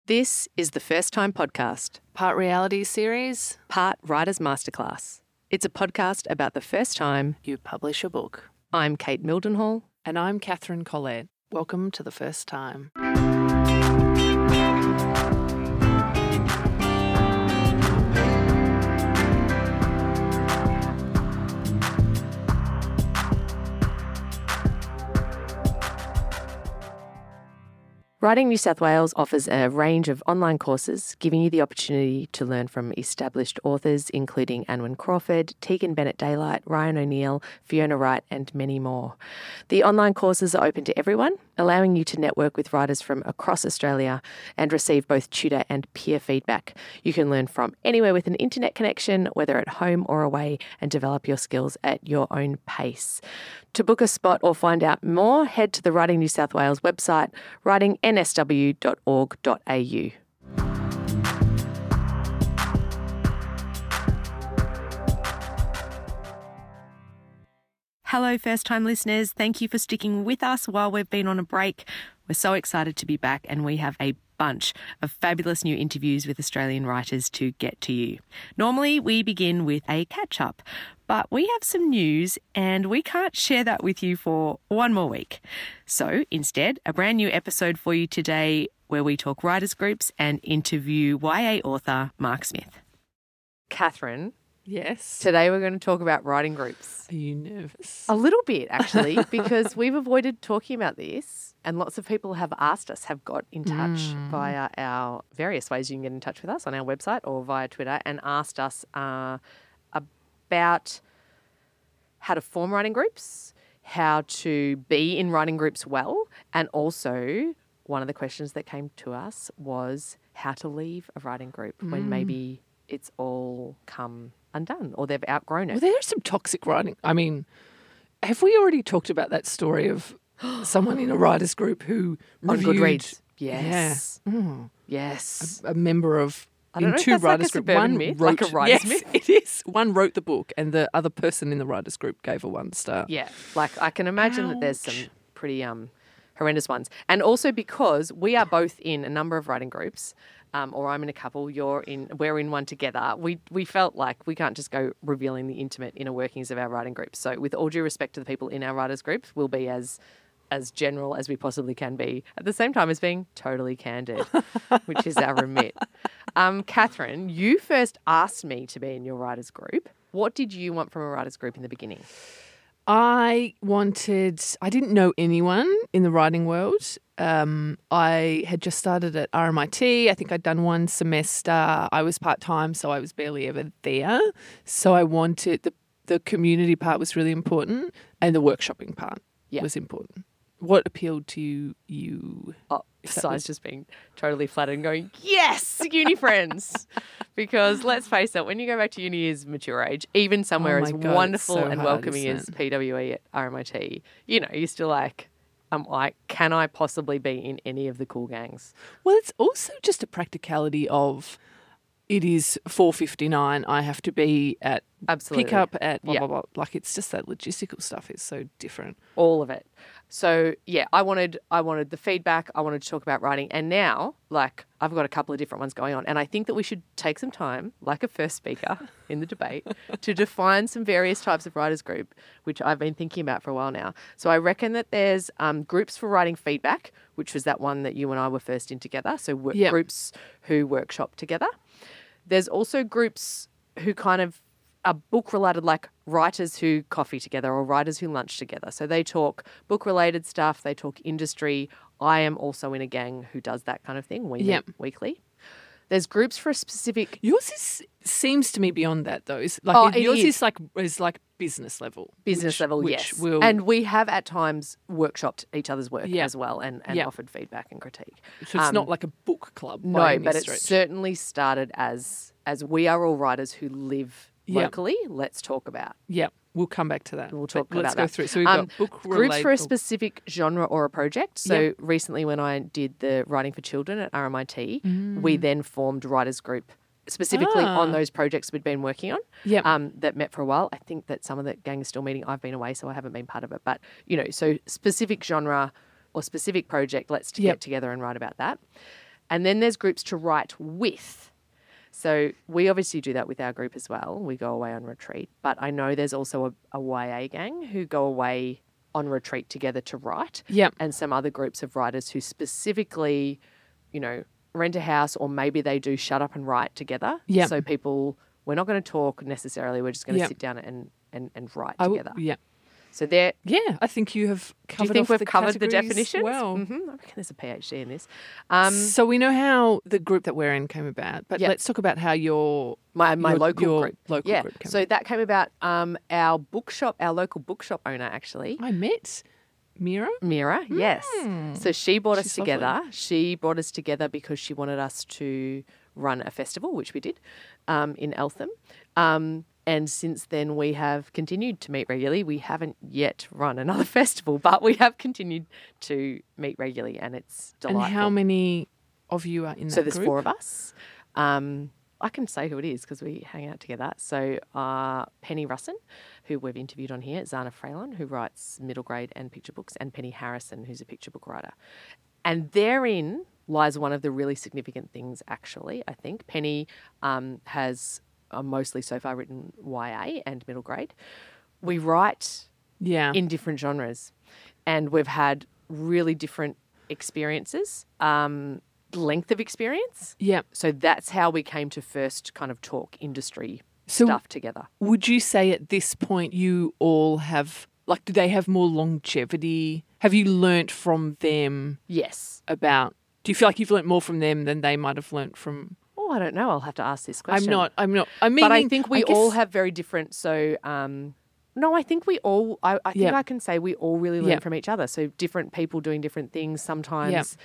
This is the First Time Podcast, Part reality series, part Writer's Masterclass. It's a podcast about the first time you publish a book. I'm Kate Mildenhall. And I'm Catherine Collette. Welcome to The First Time. Writing New South Wales offers a range of online courses, giving you the opportunity to learn from established authors, including Anwen Crawford, Tegan Bennett-Daylight, Ryan O'Neill, Fiona Wright, and many more. The online courses are open to everyone, allowing you to network with writers from across Australia and receive both tutor and peer feedback. You can learn from anywhere with an internet connection, whether at home or away, and develop your skills at your own pace. To book a spot or find out more, head to the Writing New South Wales website, writingnsw.org.au. Hello, first-time listeners. Thank you for sticking with us while we've been on a break. We're so excited to be back, and we have a bunch of fabulous new interviews with Australian writers to get to you. Normally, we begin with a catch-up, but we have some news and we can't share that with you for one more week. So instead, a brand new episode for you today where we talk writers groups and interview YA author Mark Smith. Catherine. Yes. Today we're going to talk about writing groups. Are you nervous? A little bit, actually, because we've avoided talking about this and lots of people have asked us, have got in touch via our various ways you can get in touch with us on our website or via Twitter and asked us about how to form writing groups, how to be in writing groups well, and also one of the questions that came to us was how to leave a writing group when maybe it's all come undone or they've outgrown it. Well, there is some toxic writing. I mean, have we already talked about that story of someone in a writers group who on reviewed... Goodreads. Yes. Yeah. Mm. Yes. A member of... I don't know two if that's writers like a group. suburban One myth, wrote, like a writer's yes, myth. it is. One wrote the book and the other person in the writers group gave a 1 star. Yeah. Like I can imagine that there's some Ouch. pretty horrendous ones. And also because we are both in a number of writing groups, or I'm in a couple, we're in one together. We felt like we can't just go revealing the intimate inner workings of our writing groups. So with all due respect to the people in our writers groups, we'll be as general as we possibly can be, at the same time as being totally candid, which is our remit. Catherine, you first asked me to be in your writers group. What did you want from a writers group in the beginning? I didn't know anyone in the writing world. I had just started at RMIT. I think I'd done 1 semester. I was part-time, so I was barely ever there. So I wanted, the community part was really important and the workshopping part was important. What appealed to you? Oh, besides just being totally flattered and going, yes, uni friends. Because let's face it, when you go back to uni as mature age, even somewhere as wonderful and welcoming as PWE at RMIT, you're still like, can I possibly be in any of the cool gangs? Well, it's also just a practicality of it is 4:59. I have to be at pick up at blah, blah, blah. Like it's just that logistical stuff is so different. All of it. So, yeah, I wanted the feedback. I wanted to talk about writing. And now, I've got a couple of different ones going on. And I think that we should take some time, like a first speaker in the debate, to define some various types of writers group, which I've been thinking about for a while now. So I reckon that there's groups for writing feedback, which was that one that you and I were first in together. So groups who workshop together. There's also groups who kind of are book-related, like writers who coffee together or writers who lunch together. So they talk book-related stuff, they talk industry. I am also in a gang who does that kind of thing. We meet weekly. There's groups for a specific... Yours seems to me beyond that, though. Yours is like business level. Business level, yes. Will... And we have at times workshopped each other's work as well and offered feedback and critique. So it's not like a book club. No, but it certainly started as we are all writers who live locally. Let's talk about. Yeah, we'll come back to that. We'll talk about that. Let's go through. So we've got book groups for a specific genre or a project. So recently when I did the Writing for Children at RMIT, we then formed writers group specifically on those projects we'd been working on that met for a while. I think that some of the gang is still meeting. I've been away, so I haven't been part of it. But, so specific genre or specific project, let's get together and write about that. And then there's groups to write with. So we obviously do that with our group as well. We go away on retreat. But I know there's also a YA gang who go away on retreat together to write. Yep. And some other groups of writers who specifically, rent a house, or maybe they do shut up and write together. Yep. So we're not going to talk necessarily. We're just going to Yep. sit down and write together. Yeah. So there. Yeah, I think you have covered. Do you think off we've covered the categories definitions? well? Mm-hmm. I reckon there's a PhD in this. So we know how the group that we're in came about, but Yep. let's talk about how My local group. Local Yeah. group came So that came about our local bookshop owner actually. I met Mira. Mira, yes. So she brought us She's together. lovely. She brought us together because she wanted us to run a festival, which we did, in Eltham. And since then, we have continued to meet regularly. We haven't yet run another festival, but we have continued to meet regularly, and it's delightful. And how many of you are in that So there's group? 4 of us. I can say who it is because we hang out together. So Penny Russin, who we've interviewed on here, Zana Fralon, who writes middle grade and picture books, and Penny Harrison, who's a picture book writer. And therein lies one of the really significant things, actually, I think. Penny has mostly so far written YA and middle grade. We write Yeah. in different genres, and we've had really different experiences, length of experience. Yeah. So that's how we came to first kind of talk industry So stuff together. would you say at this point you all have, like, do they have more longevity? Have you learnt from them Yes. about, do you feel like you've learnt more from them than they might have learnt from? Oh, I don't know. I'll have to ask this question. I'm not. I mean, But I think we all guess- have very different. So, no, I think we all, I think Yeah. I can say we all really learn Yeah. from each other. So different people doing different things. Sometimes,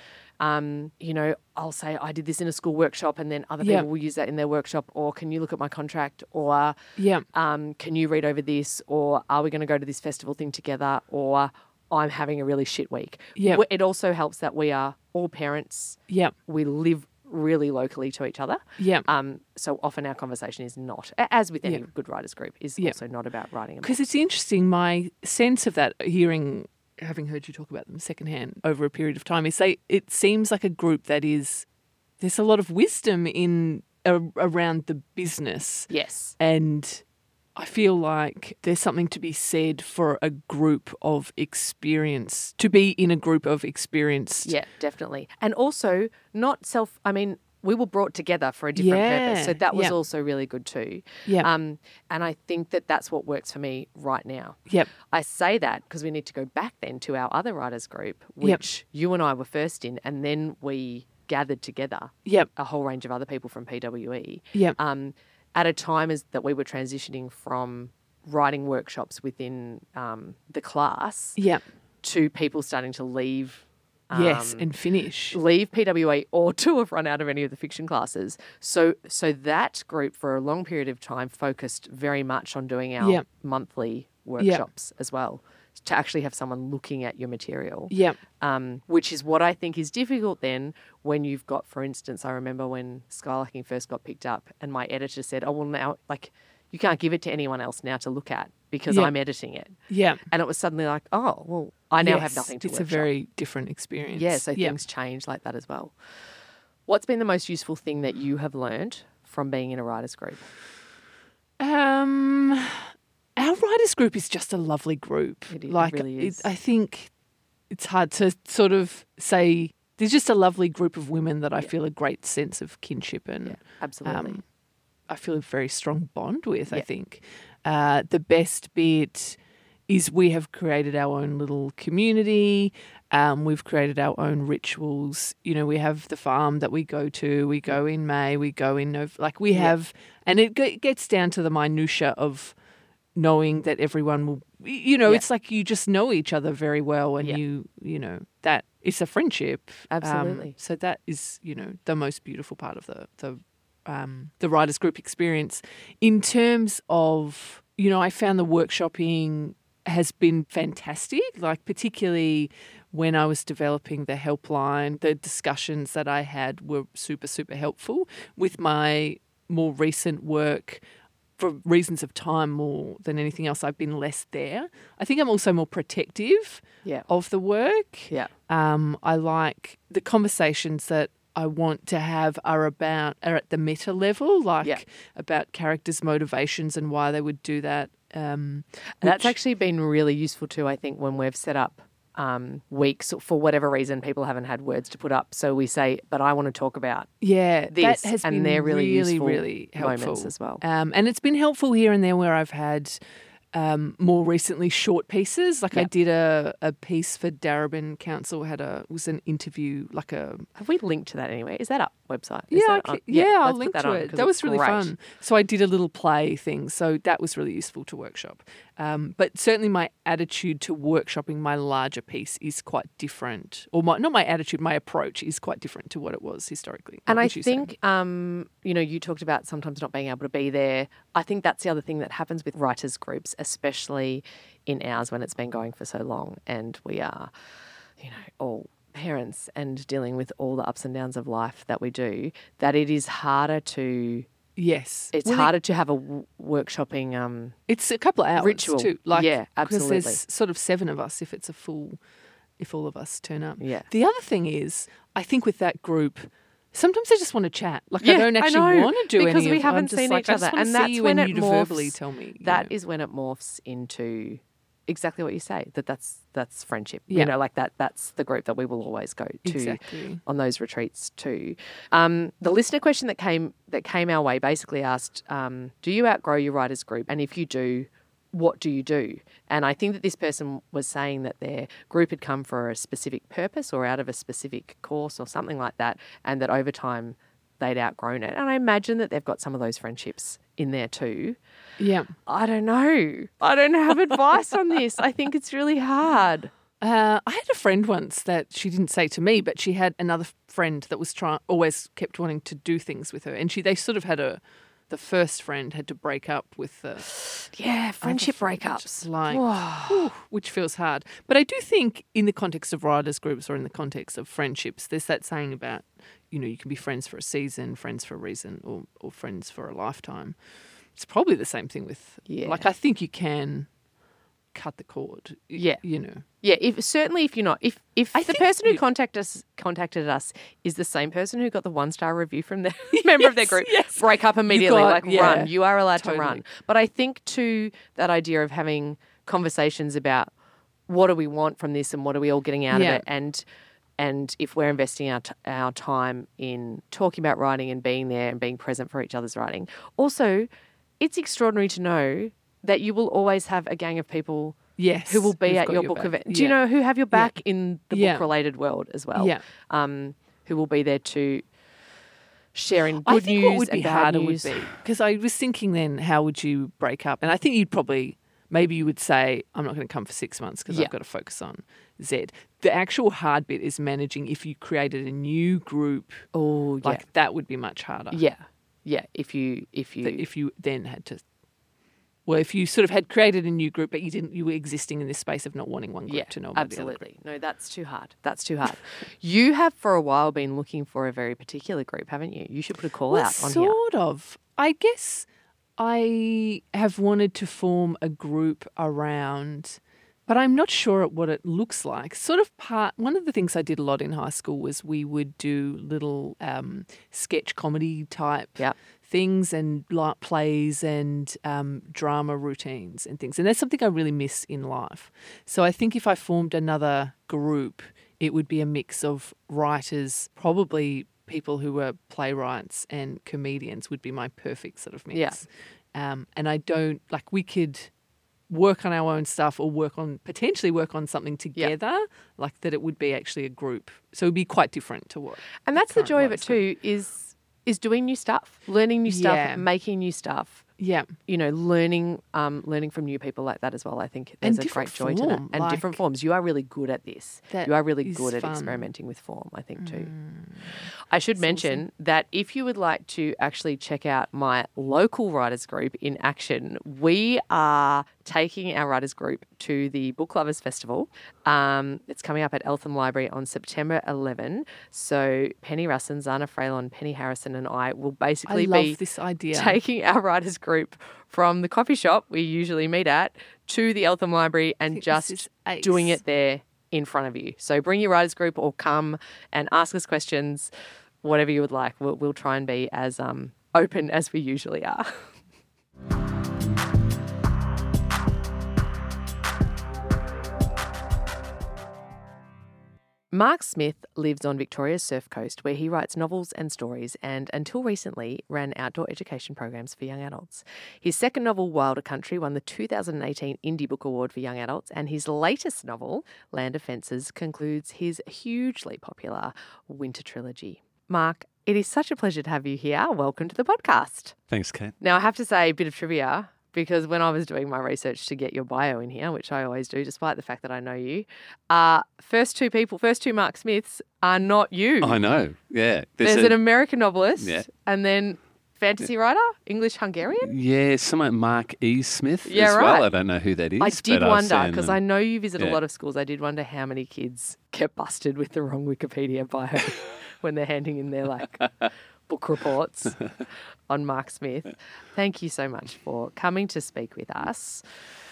I'll say I did this in a school workshop, and then other Yeah. people will use that in their workshop. Or can you look at my contract? Or Yeah. can you read over this? Or are we going to go to this festival thing together? Or I'm having a really shit week. Yeah. It also helps that we are all parents. Yeah. We live really locally to each other. Yeah. So often our conversation is not, as with any good writers group, is also not about writing a book. Because it's interesting, my sense of that, having heard you talk about them secondhand over a period of time, is it seems like a group that there's a lot of wisdom around the business. Yes. And I feel like there's something to be said for a group of experience, to be in a group of experienced. Yeah, definitely. And also we were brought together for a different purpose. So that was also really good too. Yeah. And I think that that's what works for me right now. Yep. I say that because we need to go back then to our other writers group, which you and I were first in, and then we gathered together Yep. a whole range of other people from PWE. Yep. At a time that we were transitioning from writing workshops within the class Yep. to people starting to leave. Yes, and finish. Leave PWE or to have run out of any of the fiction classes. So that group for a long period of time focused very much on doing our monthly workshops as well, to actually have someone looking at your material. Yep. Which is what I think is difficult then when you've got, for instance, I remember when Skylarking first got picked up and my editor said, oh, well, now, you can't give it to anyone else now to look at because I'm editing it. Yeah. And it was suddenly like, oh, well, I now have nothing to It's workshop. a very different experience. Yeah, so things change like that as well. What's been the most useful thing that you have learned from being in a writers group? Our writers group is just a lovely group. It really is. I think it's hard to sort of say. There's just a lovely group of women that I feel a great sense of kinship and Absolutely. I feel a very strong bond with. I think the best bit is we have created our own little community. We've created our own rituals. You know, we have the farm that we go to. We go in May. We go in November. Like we have, and it gets down to the minutiae of knowing that everyone will. You know, it's like you just know each other very well, and you know that it's a friendship. Absolutely. So that is, the most beautiful part of the writers group experience. In terms of, I found the workshopping has been fantastic, like particularly when I was developing the helpline, the discussions that I had were super, super helpful. With my more recent work, for reasons of time more than anything else, I've been less there. I think I'm also more protective of the work. Yeah. I like the conversations that I want to have are at the meta level, like Yeah. about characters' motivations and why they would do that. That's actually been really useful too, I think, when we've set up weeks for whatever reason people haven't had words to put up. So we say, but I want to talk about this. That has and been they're really useful really helpful moments as well. And it's been helpful here and there where I've had more recently short pieces. Like I did a piece for Darebin Council, was an interview, Have we linked to that anyway? Is that up website? I'll let's link put to on, it. 'cause That was it's really great. fun. So I did a little play thing. So that was really useful to workshop. But certainly my attitude to workshopping my larger piece is quite different. Or not my attitude, my approach is quite different to what it was historically. And What I would you say? think, you talked about sometimes not being able to be there. I think that's the other thing that happens with writers' groups, especially in ours when it's been going for so long and we are, all parents and dealing with all the ups and downs of life that we do, that it is harder to... Yes. It's harder to have a workshopping It's a couple of hours ritual. too. Yeah, absolutely. Because there's sort of 7 of us if all of us turn up. Yeah. The other thing is, I think with that group, sometimes I just want to chat. Like I don't actually know, want to do because any we of haven't I'm just seen like, each I just other. want to And see that's you when and it you to morphs. verbally tell me. That is when it morphs into exactly what you say, that's friendship. Yeah. Like that's the group that we will always go to Exactly. on those retreats too. The listener question that came our way basically asked, do you outgrow your writers group? And if you do, what do you do? And I think that this person was saying that their group had come for a specific purpose or out of a specific course or something like that, and that over time they'd outgrown it. And I imagine that they've got some of those friendships in there too. Yeah. I don't know. I don't have advice on this. I think it's really hard. I had a friend once that she didn't say to me, but she had another friend that was always kept wanting to do things with her, and they sort of had the first friend had to break up with the friendship friend, breakups. which feels hard. But I do think in the context of writers groups or in the context of friendships, there's that saying about, you can be friends for a season, friends for a reason, or friends for a lifetime. It's probably the same thing with, I think you can cut the cord. Yeah. Yeah, if you're not, if the person who contacted us is the same person who got the 1-star review from the member of their group, break up immediately, run. You are allowed to run. But I think too, that idea of having conversations about what do we want from this and what are we all getting out of it, and if we're investing our time in talking about writing and being there and being present for each other's writing. Also, it's extraordinary to know that you will always have a gang of people who will be at your book event. Do you know who have your back in the book-related world as well? Yeah. Who will be there to share in I good think news what would be and bad harder news. would be, because I was thinking then, how would you break up? And I think maybe you would say, I'm not going to come for 6 months because I've got to focus on Z. The actual hard bit is managing if you created a new group. Oh, yeah. That would be much harder. Yeah. Yeah. If you then had to... Well, if you sort of had created a new group, but you were existing in this space of not wanting one group to know about the other absolutely. No, that's too hard. You have for a while been looking for a very particular group, haven't you? You should put a call out on here. Sort of. I guess I have wanted to form a group around, but I'm not sure what it looks like. One of the things I did a lot in high school was we would do little sketch comedy type things and plays and drama routines and things. And that's something I really miss in life. So I think if I formed another group, it would be a mix of writers, probably people who were playwrights and comedians would be my perfect sort of mix. Yeah. And I don't, we could work on our own stuff or potentially work on something together, like that it would be actually a group. So it would be quite different to what. And that's the joy of it too, is doing new stuff, learning new stuff, making new stuff. Yeah. Learning from new people like that as well. I think there's a great joy to that. And different forms. You are really good at this. You are really good at experimenting with form, I think, too. I should mention that if you would like to actually check out my local writers group in action, we are taking our writers group to the Book Lovers Festival. It's coming up at Eltham Library on September 11. So Penny Russin, Zana Freylon, Penny Harrison and I will basically be this idea. Taking our writers group from the coffee shop we usually meet at to the Eltham Library and just doing it there in front of you. So bring your writers group or come and ask us questions. whatever you would like. We'll try and be as open as we usually are. Mark Smith lives on Victoria's surf coast, where he writes novels and stories and, until recently, ran outdoor education programs for young adults. His second novel, Wilder Country, won the 2018 Indie Book Award for Young Adults, and his latest novel, Land of Fences, concludes his hugely popular winter trilogy. Mark, it is such a pleasure to have you here. Welcome to the podcast. Thanks, Kate. Now, I have to say a bit of trivia, because when I was doing my research to get your bio in here, which I always do, despite the fact that I know you, first two Mark Smiths are not you. I know, yeah. There's an American novelist, Yeah. and then fantasy writer, English-Hungarian. Yeah, someone Mark E. Smith Yeah, as right. well. I don't know who that is. I did but I've wonder, seen because them. I know you visit a Yeah. lot of schools, I did wonder how many kids get busted with the wrong Wikipedia bio when they're handing in their book reports on Mark Smith. Thank you so much for coming to speak with us.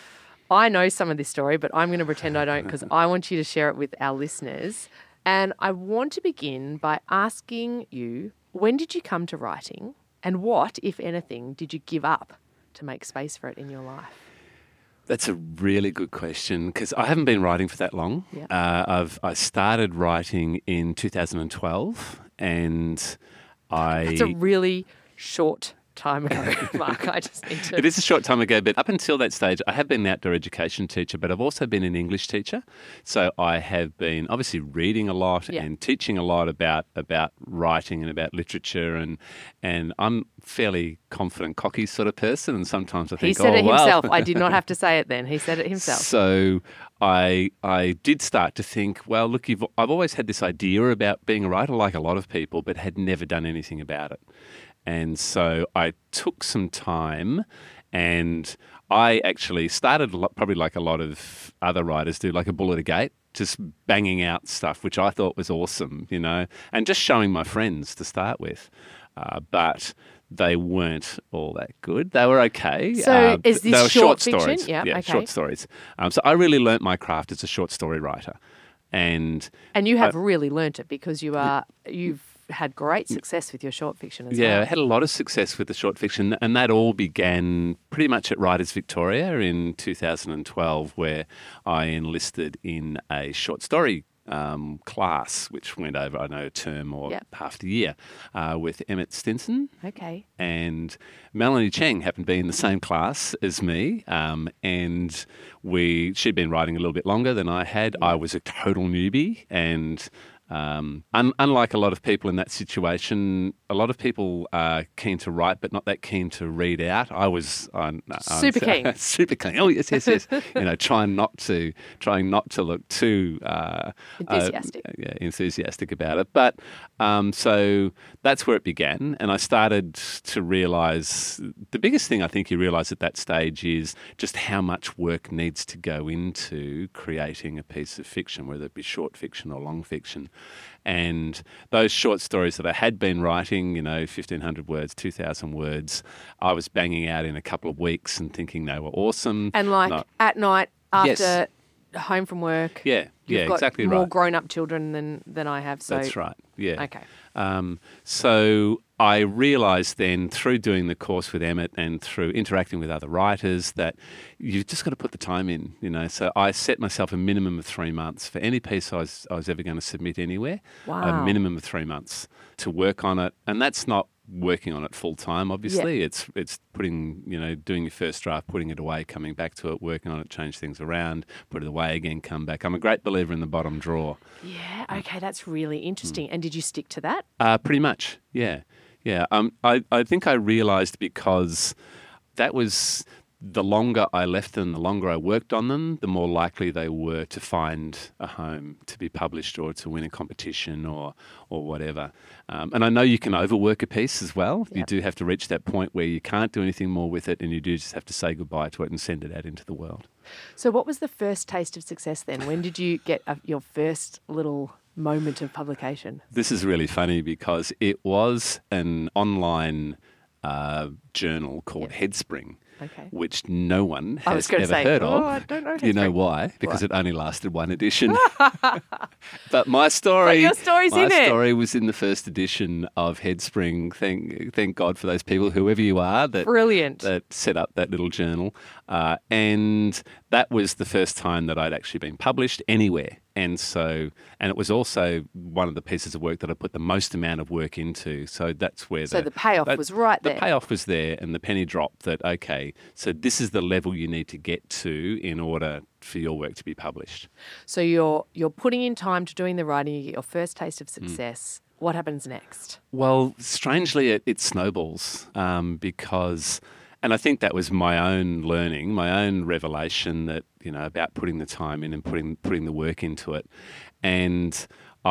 I know some of this story, but I'm going to pretend I don't, because I want you to share it with our listeners. And I want to begin by asking you, when did you come to writing, and what, if anything, did you give up to make space for it in your life? That's a really good question, because I haven't been writing for that long. Yeah. I started writing in 2012, and That's a really short time ago, Mark. I just need to... It is a short time ago, but up until that stage, I have been an outdoor education teacher, but I've also been an English teacher. So I have been obviously reading a lot Yeah. and teaching a lot about writing and about literature, and I'm fairly confident, cocky sort of person, and sometimes I think, He said it well. himself. I did not have to say it then. He said it himself. So I did start to think, well, look, I've always had this idea about being a writer, like a lot of people, but had never done anything about it. And so I took some time, and I actually started probably like a lot of other writers do, like a bull at a gate, just banging out stuff, which I thought was awesome, and just showing my friends to start with. But they weren't all that good. They were okay. So is this they were short short fiction? stories. Yeah, okay. Short stories. So I really learnt my craft as a short story writer. And you have really learnt it, because you've had great success with your short fiction as yeah, I well. had a lot of success with the short fiction, and that all began pretty much at Writers Victoria in 2012, where I enlisted in a short story class, which went over, I know, a term or Yep. half the year, with Emmett Stinson. Okay. And Melanie Cheng happened to be in the same class as me, and she'd been writing a little bit longer than I had. I was a total newbie, and unlike a lot of people in that situation, a lot of people are keen to write but not that keen to read out. I was Super keen. super keen. Oh yes. Trying not to look too Enthusiastic. enthusiastic about it. But so that's where it began, and I started to realise the biggest thing I think you realise at that stage is just how much work needs to go into creating a piece of fiction, whether it be short fiction or long fiction. And those short stories that I had been writing, 1,500 words, 2,000 words, I was banging out in a couple of weeks and thinking they were awesome. And at night after home from work, Yeah, you've got exactly more right. grown-up children than I have. So That's right, yeah. Okay. So I realised then through doing the course with Emmett and through interacting with other writers that you've just got to put the time in, So I set myself a minimum of 3 months for any piece I was ever going to submit anywhere. Wow. A minimum of 3 months to work on it, and that's not working on it full time. Obviously, it's putting doing your first draft, putting it away, coming back to it, working on it, change things around, put it away again, come back. I'm a great believer in the bottom drawer. Yeah. Okay. That's really interesting. And did you stick to that? Pretty much, yeah. I think I realised, because that was the longer I left them, the longer I worked on them, the more likely they were to find a home, to be published or to win a competition or whatever. And I know you can overwork a piece as well. Yep. You do have to reach that point where you can't do anything more with it, and you do just have to say goodbye to it and send it out into the world. So what was the first taste of success then? When did you get your first little moment of publication? This is really funny, because it was an online journal called Headspring. Okay. which no one I was has going ever to say, heard oh, of. I don't know. Do you know Headsprings. why? Because Why? it only lasted one edition. But my story, But your story's my in it. story was in the first edition of Headspring. Thank God for those people, whoever you are, Brilliant. that set up that little journal. And that was the first time that I'd actually been published anywhere. And it was also one of the pieces of work that I put the most amount of work into. So that's where So the payoff was right there. The payoff was there, and the penny dropped that, okay, so this is the level you need to get to in order for your work to be published. So you're putting in time to doing the writing, you get your first taste of Mm. success. What happens next? Well, strangely, it snowballs because, and I think that was my own learning, my own revelation that, about putting the time in and putting the work into it. And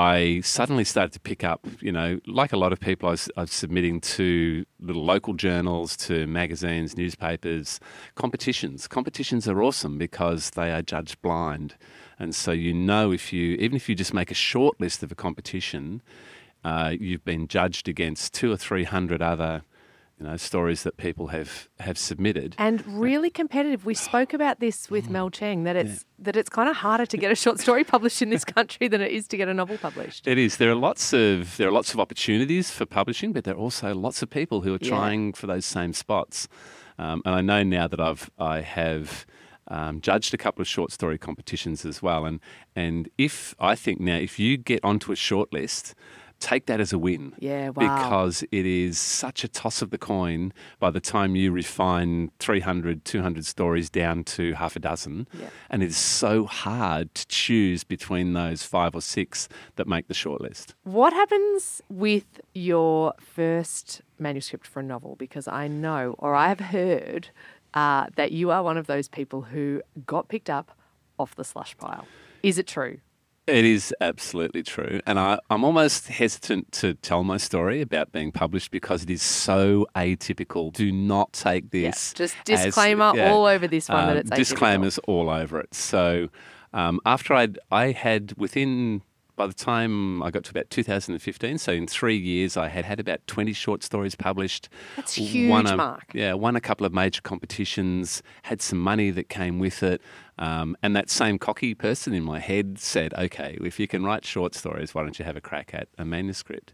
I suddenly started to pick up, like a lot of people, I was submitting to little local journals, to magazines, newspapers, competitions. Competitions are awesome because they are judged blind. And so even if you just make a short list of a competition, you've been judged against 200 or 300 other stories that people have submitted. And really competitive. We spoke about this with Mel Cheng, that it's kind of harder to get a short story published in this country than it is to get a novel published. It is. There are lots of opportunities for publishing, but there are also lots of people who are trying for those same spots. And I know now that I have judged a couple of short story competitions as well. And if you get onto a short list, take that as a win. Yeah, wow. Because it is such a toss of the coin by the time you refine 300, 200 stories down to half a dozen. Yeah. And it's so hard to choose between those 5 or 6 that make the shortlist. What happens with your first manuscript for a novel? Because I know, or I have heard, that you are one of those people who got picked up off the slush pile. Is it true? It is absolutely true. And I'm almost hesitant to tell my story about being published because it is so atypical. Do not take this. Just disclaimer all over this one that it's atypical. Disclaimers all over it. So after I had within, by the time I got to about 2015, so in 3 years, I had about 20 short stories published. That's a huge mark. Yeah, won a couple of major competitions, had some money that came with it. And that same cocky person in my head said, okay, if you can write short stories, why don't you have a crack at a manuscript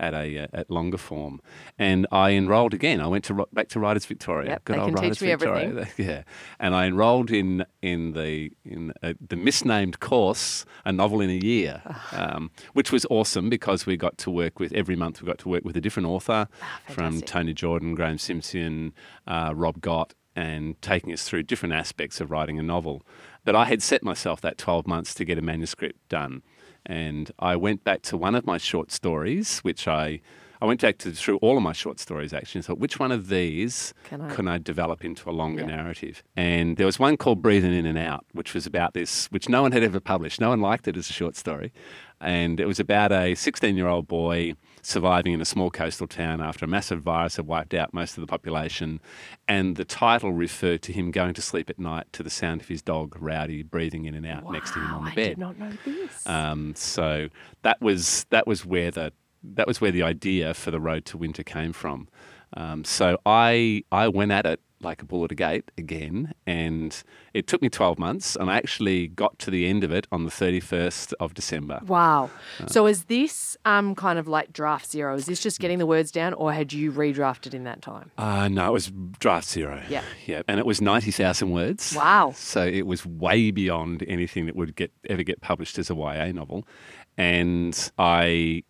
at longer form? And I enrolled again. I went back to Writers Victoria. Yep, Good they old can Writers teach me Victoria. everything. Yeah, and I enrolled in the misnamed course, a novel in a year, which was awesome because every month we got to work with a different author, from Tony Jordan, Graham Simpson, Rob Gott, and taking us through different aspects of writing a novel. But I had set myself that 12 months to get a manuscript done. And I went back to one of my short stories, which I went back through all of my short stories actually, and thought, which one of these can I develop into a longer narrative? And there was one called Breathing In and Out, which was about this, which no one had ever published. No one liked it as a short story. And it was about a 16-year-old boy surviving in a small coastal town after a massive virus had wiped out most of the population. And the title referred to him going to sleep at night to the sound of his dog, Rowdy, breathing in and out next to him on the bed. I did not know this. So that was where the idea for The Road to Winter came from. So I went at it like a bull at a gate again, and it took me 12 months, and I actually got to the end of it on the 31st of December. Wow. So is this kind of like draft zero? Is this just getting the words down, or had you redrafted in that time? No, it was draft zero. Yeah. Yeah, and it was 90,000 words. Wow. So it was way beyond anything that would ever get published as a YA novel. And I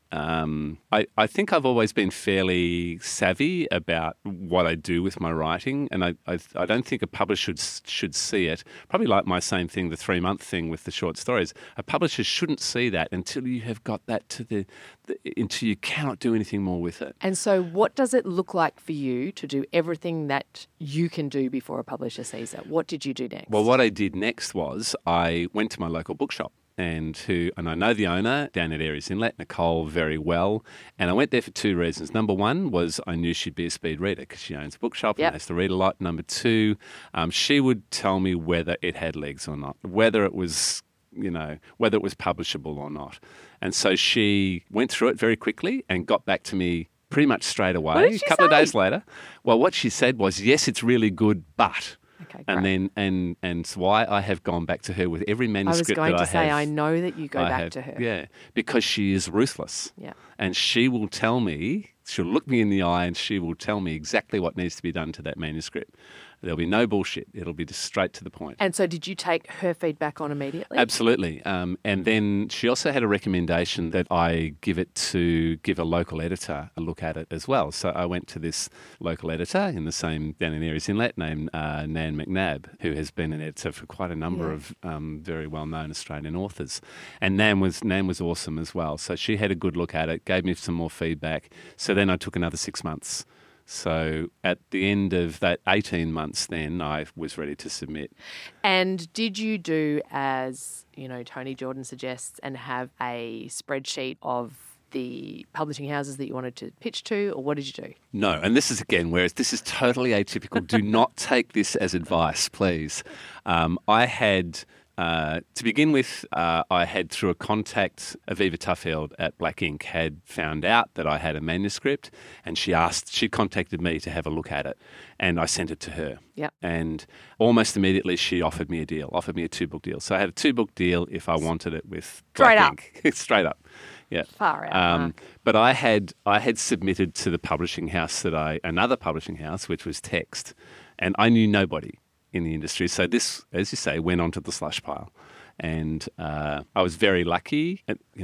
think I've always been fairly savvy about what I do with my writing, and I don't think a publisher should see it. Probably like my same thing, the 3-month thing with the short stories. A publisher shouldn't see that until you have got that until you cannot do anything more with it. And so what does it look like for you to do everything that you can do before a publisher sees it? What did you do next? Well, what I did next was I went to my local bookshop. And I know the owner down at Aireys Inlet, Nicole, very well. And I went there for 2 reasons. Number one was I knew she'd be a speed reader because she owns a bookshop and has to read a lot. Number two, she would tell me whether it had legs or not, whether it was publishable or not. And so she went through it very quickly and got back to me pretty much straight away. What did she a couple of say? days later. Well, what she said was, yes, it's really good, but... Okay, And great. then and it's why I have gone back to her with every I was manuscript going that to I say, have. I know that you go I back have- to her. Yeah, because she is ruthless. Yeah. And she will tell me, she'll look me in the eye and she will tell me exactly what needs to be done to that manuscript. There'll be no bullshit. It'll be just straight to the point. And so did you take her feedback on immediately? Absolutely. And then she also had a recommendation that I give a local editor a look at it as well. So I went to this local editor in the same down in Aries Inlet named Nan McNabb, who has been an editor for quite a number of very well-known Australian authors. And Nan was awesome as well. So she had a good look at it, gave me some more feedback. So then I took another 6 months. So at the end of that 18 months then, I was ready to submit. And did you do as, Tony Jordan suggests and have a spreadsheet of the publishing houses that you wanted to pitch to, or what did you do? No, and this is again, whereas this is totally atypical. Do not take this as advice, please. I had... to begin with, I had, through a contact, Aviva Tuffield at Black Ink had found out that I had a manuscript, and she contacted me to have a look at it, and I sent it to her. Yep. And almost immediately she offered me a 2-book deal. So I had a 2-book deal if I wanted it with Straight Black up. Ink. Straight up. Yeah. Far out, Mark. But I had submitted to the publishing house another publishing house, which was Text, and I knew nobody in the industry. So this, as you say, went onto the slush pile. And I was very lucky.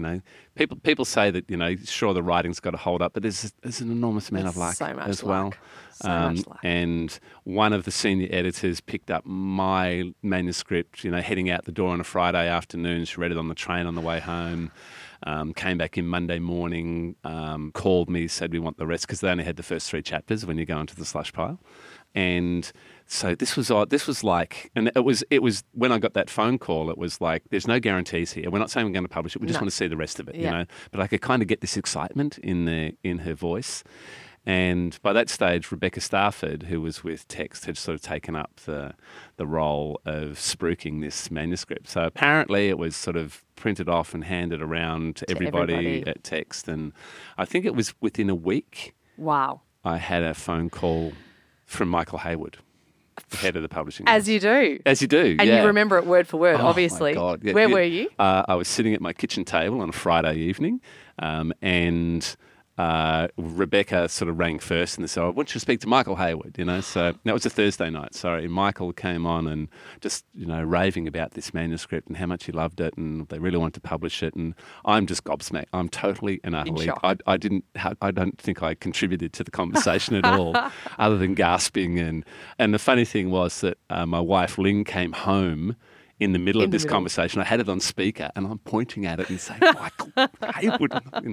People say that, sure, the writing's got to hold up, but there's an enormous amount of luck so much as well. luck. So much luck. And one of the senior editors picked up my manuscript, heading out the door on a Friday afternoon. She read it on the train on the way home. Came back in Monday morning, called me, said we want the rest, because they only had the first 3 chapters when you go into the slush pile. And so this was like, and it was when I got that phone call, it was like, there's no guarantees here. We're not saying we're going to publish it. We just want to see the rest of it, But I could kind of get this excitement in her voice. And by that stage, Rebecca Stafford, who was with Text, had sort of taken up the role of spruiking this manuscript. So apparently it was sort of printed off and handed around to everybody at Text. And I think it was within a week. Wow. I had a phone call from Michael Hayward, the head of the publishing house. As you do. As you do, And yeah. you remember it word for word, Oh, obviously. my God. Yeah, Where were you? I was sitting at my kitchen table on a Friday evening, and Rebecca sort of rang first and said, I want you to speak to Michael Hayward, So that was a Thursday night, sorry. Michael came on and just, raving about this manuscript and how much he loved it and they really wanted to publish it. And I'm just gobsmacked. I'm totally and utterly... shock. I don't think I contributed to the conversation at all, other than gasping. And the funny thing was that my wife, Lynn, came home in the middle of this conversation. I had it on speaker and I'm pointing at it and saying, Michael Hayward,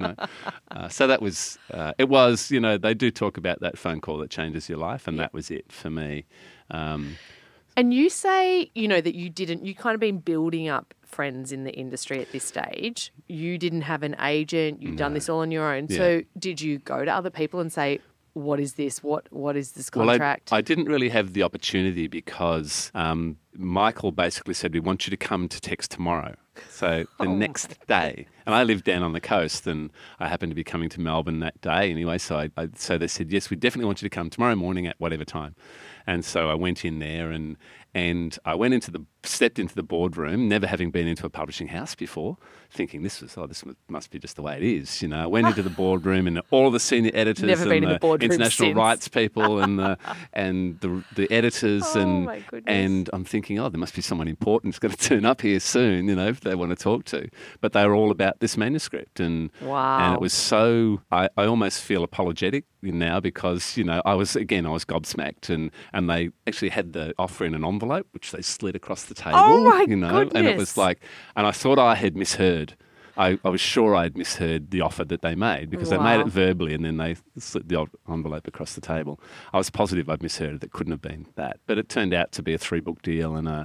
So that was, it was, they do talk about that phone call that changes your life, and that was it for me. And you say, that you kind of been building up friends in the industry at this stage. You didn't have an agent. You've done this all on your own. Yeah. So did you go to other people and say, what is this? What is this contract? Well, I didn't really have the opportunity because Michael basically said, we want you to come to Text tomorrow. So the next day, and I lived down on the coast and I happened to be coming to Melbourne that day anyway. So so they said, yes, we definitely want you to come tomorrow morning at whatever time. And so I went in there and I stepped into the boardroom, never having been into a publishing house before, thinking this must be just the way it is. I went into the boardroom and all the senior editors Never been and in the the boardroom international since. rights people and the editors my goodness. and I'm thinking, there must be someone important who's going to turn up here soon, if they want to talk to. But they were all about this manuscript and it was so I almost feel apologetic now because I was gobsmacked and they actually had the offer in an envelope which they slid across the table. Oh my And it was goodness. like, and I thought I had misheard. I was sure I had misheard the offer that they made because they made it verbally and then they slid the envelope across the table. I was positive I'd misheard it. It couldn't have been that, but it turned out to be a 3-book deal and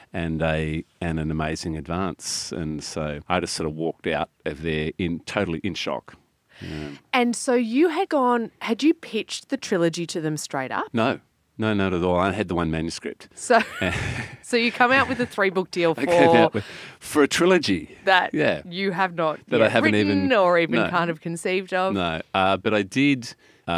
an amazing advance. And so I just sort of walked out of there totally in shock. Yeah. And so you had you pitched the trilogy to them straight up? No, No, not at all. I had the one manuscript. So, so you come out with a 3-book deal I came out for a trilogy. that Yeah. you have not That yet I haven't written even- or even no. kind of conceived of. No, but I did.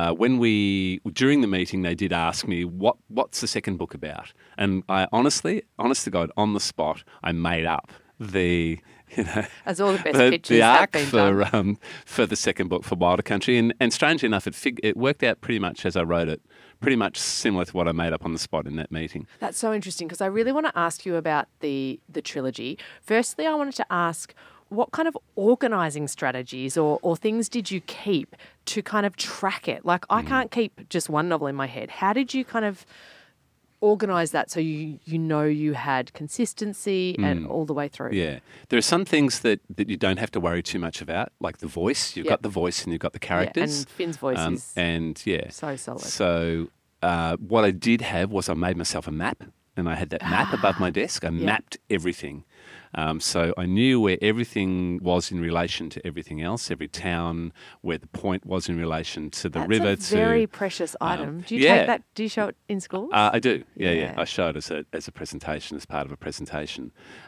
During the meeting, they did ask me what's the second book about, and I honest to God, on the spot, I made up the. As all the best the pitches have arc been done. for the second book for Wilder Country, and strangely enough, it worked out pretty much as I wrote it, pretty much similar to what I made up on the spot in that meeting. That's so interesting because I really want to ask you about the trilogy. Firstly, I wanted to ask what kind of organising strategies or things did you keep to kind of track it? Like I can't keep just one novel in my head. How did you kind of organise that so you know you had consistency and all the way through? Yeah. There are some things that you don't have to worry too much about, like the voice. You've got the voice and you've got the characters. And Finn's voice is so solid. So what I did have was I made myself a map, and I had that map above my desk. I mapped everything. So I knew where everything was in relation to everything else, every town, where the point was in relation to the river. That's a very precious item. Do you take that? Do you show it in schools? I do. Yeah. I show it as a presentation, as part of a presentation.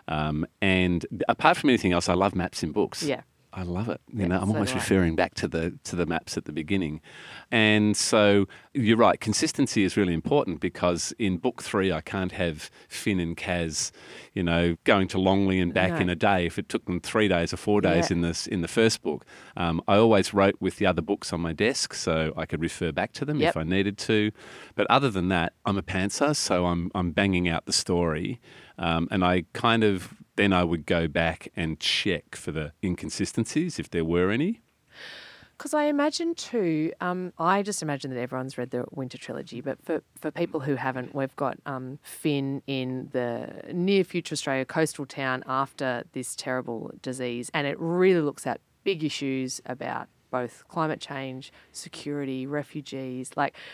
And apart from anything else, I love maps in books. Yeah. I love it. I'm so almost do I. referring back to the maps at the beginning. And so you're right, consistency is really important because in book 3 I can't have Finn and Kaz, going to Longley and back in a day if it took them 3 days or 4 days in the first book. I always wrote with the other books on my desk so I could refer back to them if I needed to. But other than that, I'm a pantser, so I'm banging out the story. And I kind of then I would go back and check for the inconsistencies if there were any. Because I imagine too, I just imagine that everyone's read the Winter Trilogy, but for people who haven't, we've got Finn in the near future Australia coastal town after this terrible disease, and it really looks at big issues about both climate change, security, refugees,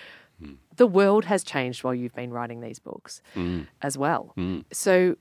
the world has changed while you've been writing these books as well. So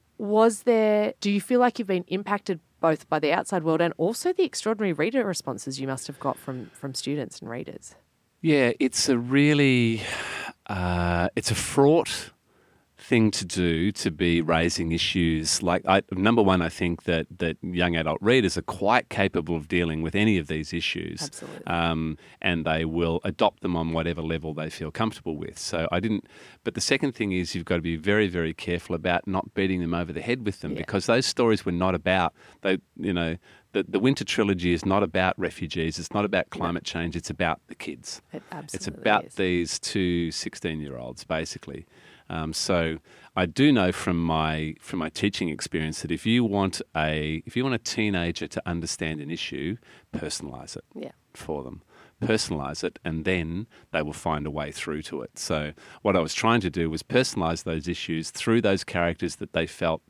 do you feel like you've been impacted both by the outside world and also the extraordinary reader responses you must have got from students and readers? Yeah, it's a really, it's a fraught thing to do, to be raising issues. Number one, I think that young adult readers are quite capable of dealing with any of these issues. Absolutely. And they will adopt them on whatever level they feel comfortable with. But the second thing is you've got to be very, very careful about not beating them over the head with them because those stories were not about, the Winter Trilogy is not about refugees. It's not about climate change. It's about the kids. It absolutely It's about these two 16-year-olds, basically. So I do know from my teaching experience that if you want a teenager to understand an issue, personalise it for them. Personalise it, and then they will find a way through to it. So what I was trying to do was personalise those issues through those characters that they felt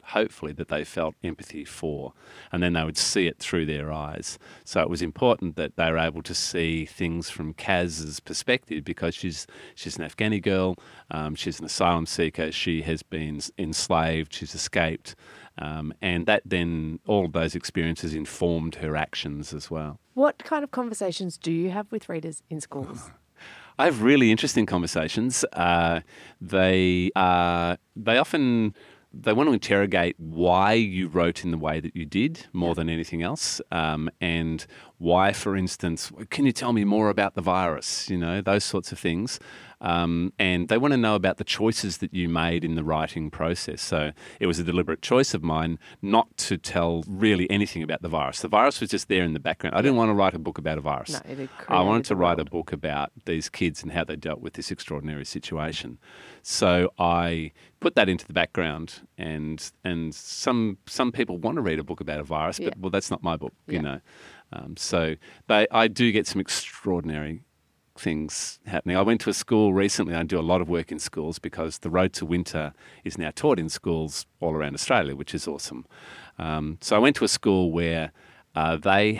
empathy for, and then they would see it through their eyes. So it was important that they were able to see things from Kaz's perspective because she's an Afghani girl, she's an asylum seeker, she has been enslaved, she's escaped, and that then all of those experiences informed her actions as well. What kind of conversations do you have with readers in schools? I have really interesting conversations. They often want to interrogate why you wrote in the way that you did more than anything else, and why, for instance, can you tell me more about the virus? Those sorts of things. And they want to know about the choices that you made in the writing process. So it was a deliberate choice of mine not to tell really anything about the virus. The virus was just there in the background. I didn't want to write a book about a virus. No, I wanted to write a book about these kids and how they dealt with this extraordinary situation. So I put that into the background, and some people want to read a book about a virus, but that's not my book, So I do get some extraordinary things happening. I went to a school recently. I do a lot of work in schools because the Road to Winter is now taught in schools all around Australia, which is awesome. So I went to a school where the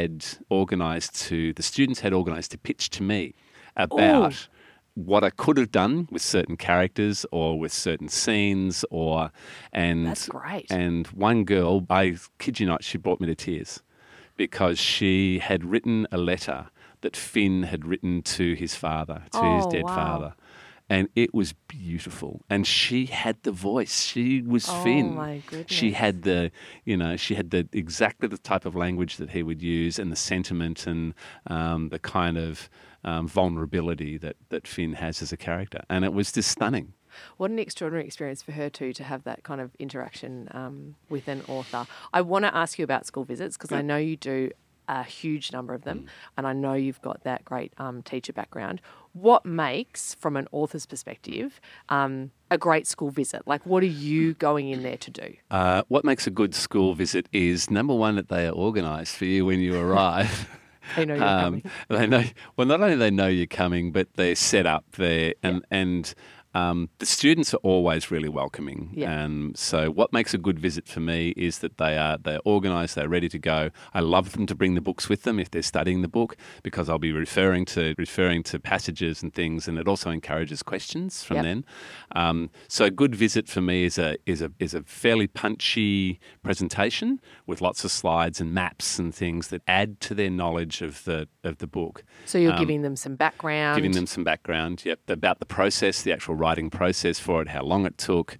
students had organised to pitch to me about what I could have done with certain characters or with certain scenes That's great. And one girl, I kid you not, she brought me to tears because she had written a letter that Finn had written to his father, his dead father. and it was beautiful. And she had the voice. She was Finn. my goodness. She had exactly the type of language that he would use, and the sentiment, and the kind of vulnerability that Finn has as a character. And it was just stunning. What an extraordinary experience for her too, to have that kind of interaction with an author. I want to ask you about school visits, because I know you do a huge number of them, and I know you've got that great teacher background. What makes, from an author's perspective, a great school visit? Like, what are you going in there to do? What makes a good school visit is, number one, that they are organised for you when you arrive. They know you're coming. They know. Well, not only they know you're coming, but they're set up there, and the students are always really welcoming. Yeah. So what makes a good visit for me is that they're organised, they're ready to go. I love them to bring the books with them if they're studying the book, because I'll be referring to passages and things, and it also encourages questions from then. So a good visit for me is a fairly punchy presentation with lots of slides and maps and things that add to their knowledge of the book. So you're giving them some background. Yep, about the process, the actual writing process for it, how long it took,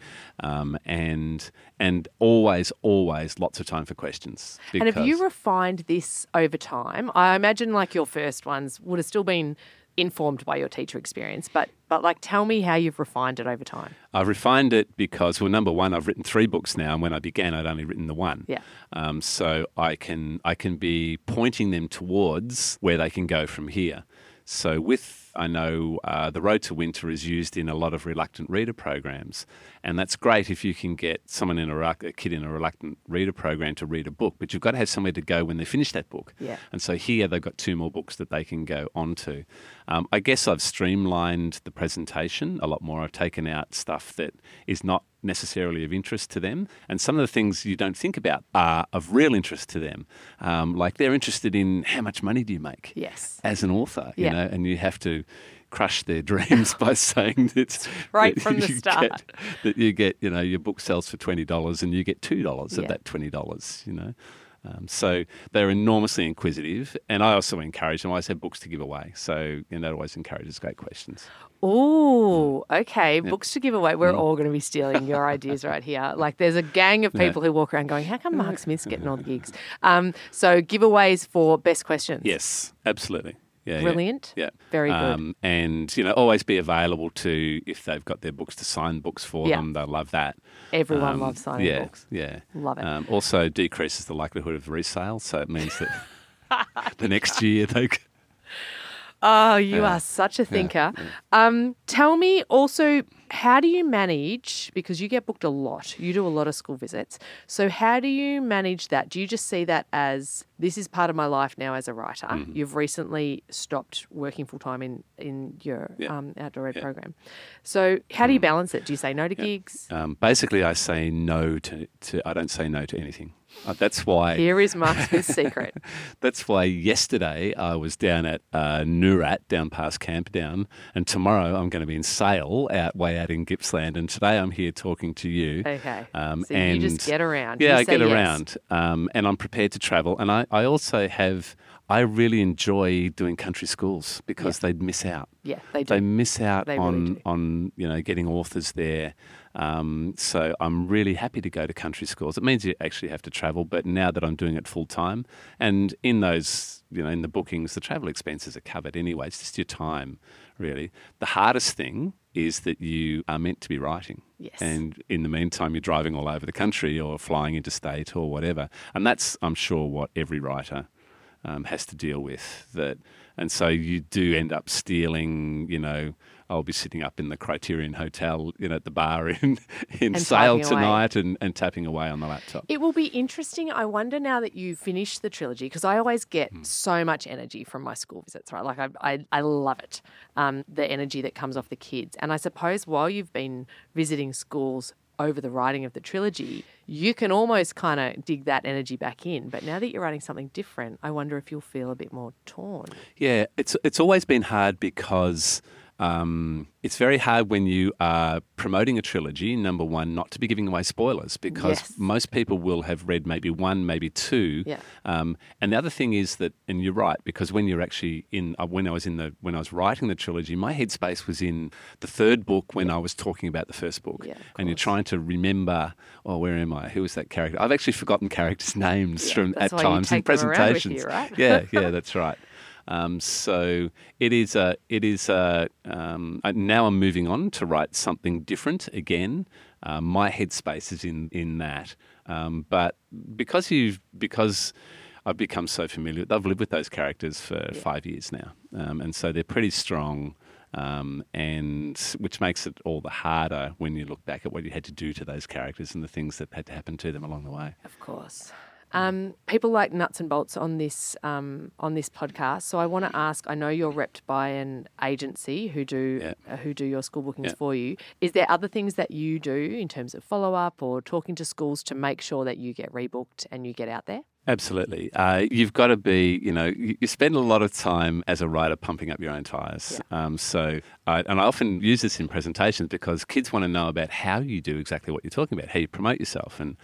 and always lots of time for questions. And have you refined this over time? I imagine like your first ones would have still been informed by your teacher experience, but like, tell me how you've refined it over time. I've refined it because, well, number one, I've written 3 books now, and when I began, I'd only written the one. Yeah. So I can be pointing them towards where they can go from here. So I know The Road to Winter is used in a lot of reluctant reader programs, and that's great if you can get a kid in a reluctant reader program to read a book, but you've got to have somewhere to go when they finish that book. Yeah. And so here they've got 2 more books that they can go on to. I guess I've streamlined the presentation a lot more. I've taken out stuff that is not necessarily of interest to them, and some of the things you don't think about are of real interest to them. Like, they're interested in how much money do you make as an author, you know, and you have to crush their dreams by saying that from the start that you get, you know, your book sells for $20 and you get $2 of that $20, you know. So they're enormously inquisitive, and I also encourage them. I always have books to give away, so that always encourages great questions. Oh, okay. Yep. Books to give away. We're all going to be stealing your ideas right here. Like, there's a gang of people who walk around going, how come Mark Smith's getting all the gigs? So giveaways for best questions. Yes, absolutely. Yeah, brilliant. Yeah. Very good. And, always be available to, if they've got their books, to sign books for them. They'll love that. Everyone loves signing books. Yeah. Love it. Also decreases the likelihood of resale. So it means that the next year they... Oh, you are such a thinker. Tell me also, how do you manage, because you get booked a lot, you do a lot of school visits, so how do you manage that? Do you just see that as, this is part of my life now as a writer? Mm-hmm. You've recently stopped working full-time in your outdoor ed program. So how do you balance it? Do you say no to gigs? Basically, I say no to I don't say no to anything. That's why... Here is Mark Smith's secret. That's why yesterday I was down at Noorat, down past Camperdown, and tomorrow I'm going to be in Sale, way out in Gippsland, and today I'm here talking to you. Okay. So you just get around. Yeah, I get around, and I'm prepared to travel. And I also have... I really enjoy doing country schools because they'd miss out. Yeah, they do. They miss out really on getting authors there. So I'm really happy to go to country schools. It means you actually have to travel, but now that I'm doing it full time, and in those, in the bookings, the travel expenses are covered anyway. It's just your time, really. The hardest thing is that you are meant to be writing. Yes. And in the meantime, you're driving all over the country or flying interstate or whatever. And that's, I'm sure, what every writer has to deal with. And so you do end up stealing, I'll be sitting up in the Criterion Hotel, at the bar in Sale tonight and tapping away on the laptop. It will be interesting. I wonder, now that you've finished the trilogy, because I always get so much energy from my school visits, right? Like I love it, the energy that comes off the kids. And I suppose while you've been visiting schools over the writing of the trilogy, you can almost kind of dig that energy back in. But now that you're writing something different, I wonder if you'll feel a bit more torn. Yeah, it's always been hard because It's very hard when you are promoting a trilogy, number one, not to be giving away spoilers because Yes. most people will have read maybe one, maybe two. Yeah. And the other thing is that, and you're right, because when you're actually when I was writing the trilogy, my headspace was in the third book when I was talking about the first book. Yeah, of and you're course. trying to remember, oh, where am I? Who was that character? I've actually forgotten characters' names Yeah, that's at why you times in take them around with presentations. you, right? Yeah, that's right. So now I'm moving on to write something different again. My headspace is in that. But because I've become so familiar, I've lived with those characters for 5 years now. And so they're pretty strong. And which makes it all the harder when you look back at what you had to do to those characters and the things that had to happen to them along the way. Of course. People like nuts and bolts on this podcast. So I want to ask. I know you're repped by an agency who do your school bookings for you. Is there other things that you do in terms of follow up or talking to schools to make sure that you get rebooked and you get out there? Absolutely. You've got to be, you spend a lot of time as a writer pumping up your own tyres. Yeah. And I often use this in presentations because kids want to know about how you do exactly what you're talking about, how you promote yourself. And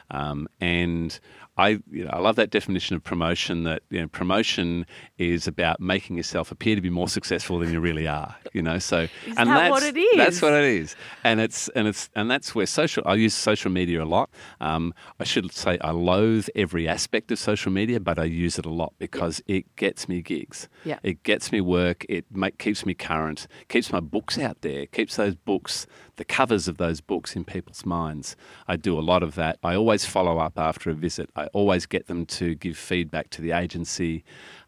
I love that definition of promotion, that promotion is about making yourself appear to be more successful than you really are. So that what it is? That's what it is. And that's where I use social media a lot. I should say I loathe every aspect of social media, but I use it a lot because it gets me gigs. Yeah. It gets me work. It keeps me current, keeps my books out there, keeps those books, the covers of those books in people's minds. I do a lot of that. I always follow up after a visit. I always get them to give feedback to the agency.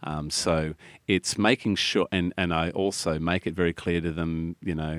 So it's making sure, and I also make it very clear to them,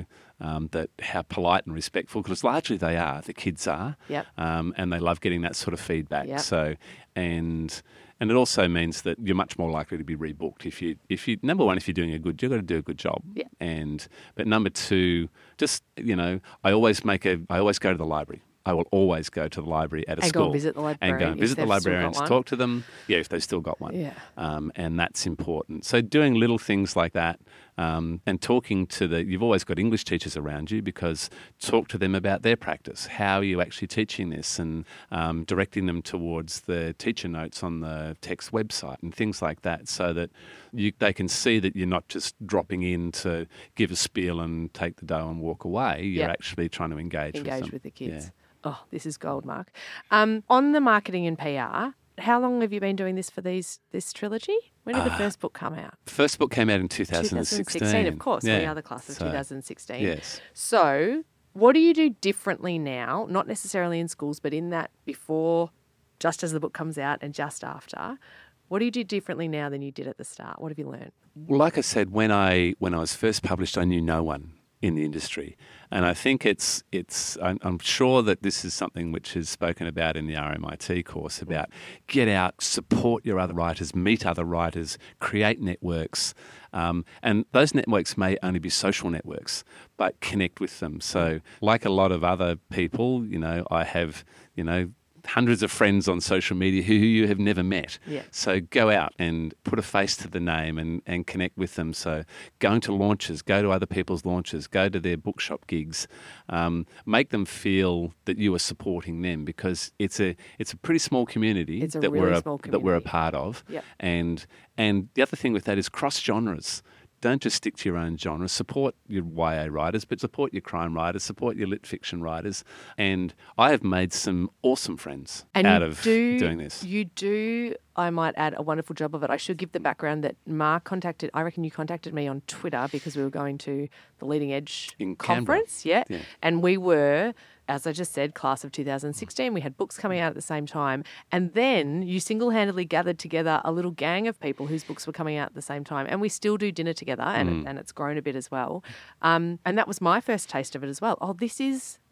that how polite and respectful, because largely they are, the kids are, Yep. and they love getting that sort of feedback. Yep. So, and it also means that you're much more likely to be rebooked if you number one, if you're doing you've got to do a good job. Yeah. But number two, just I always go to the library. I will always go to the library at a And school. go and visit the librarian And go and if visit the they've still got librarians, one. talk to them. Yeah, if they've still got one. Yeah. And that's important. So doing little things like that and talking to you've always got English teachers around you because talk to them about their practice. How are you actually teaching this? And directing them towards the teacher notes on the text website and things like that so that they can see that you're not just dropping in to give a spiel and take the dough and walk away. You're actually trying to engage with them. with the kids. Yeah. Oh, this is gold, Mark. On the marketing and PR, how long have you been doing this for this trilogy? When did the first book come out? First book came out in 2016. Of course. Yeah. We are the class of 2016. Yes. So what do you do differently now, not necessarily in schools, but in that before, just as the book comes out and just after? What do you do differently now than you did at the start? What have you learned? Well, like I said, when I was first published, I knew no one in the industry. And I think I'm sure that this is something which is spoken about in the RMIT course about get out, support your other writers, meet other writers, create networks. And those networks may only be social networks, but connect with them. So like a lot of other people, I have, hundreds of friends on social media who you have never met. Yeah. So go out and put a face to the name and connect with them. So going to launches, go to other people's launches, go to their bookshop gigs, make them feel that you are supporting them because it's a pretty small community that we're a part of. Yep. And the other thing with that is cross genres. Don't just stick to your own genre. Support your YA writers, but support your crime writers, support your lit fiction writers. And I have made some awesome friends out of doing this. You do, I might add, a wonderful job of it. I should give the background that Mark contacted me on Twitter because we were going to the Leading Edge in conference. Canberra. Yeah. And we were, as I just said, class of 2016. We had books coming out at the same time. And then you single-handedly gathered together a little gang of people whose books were coming out at the same time. And we still do dinner together and it's grown a bit as well. And that was my first taste of it as well. Oh, this is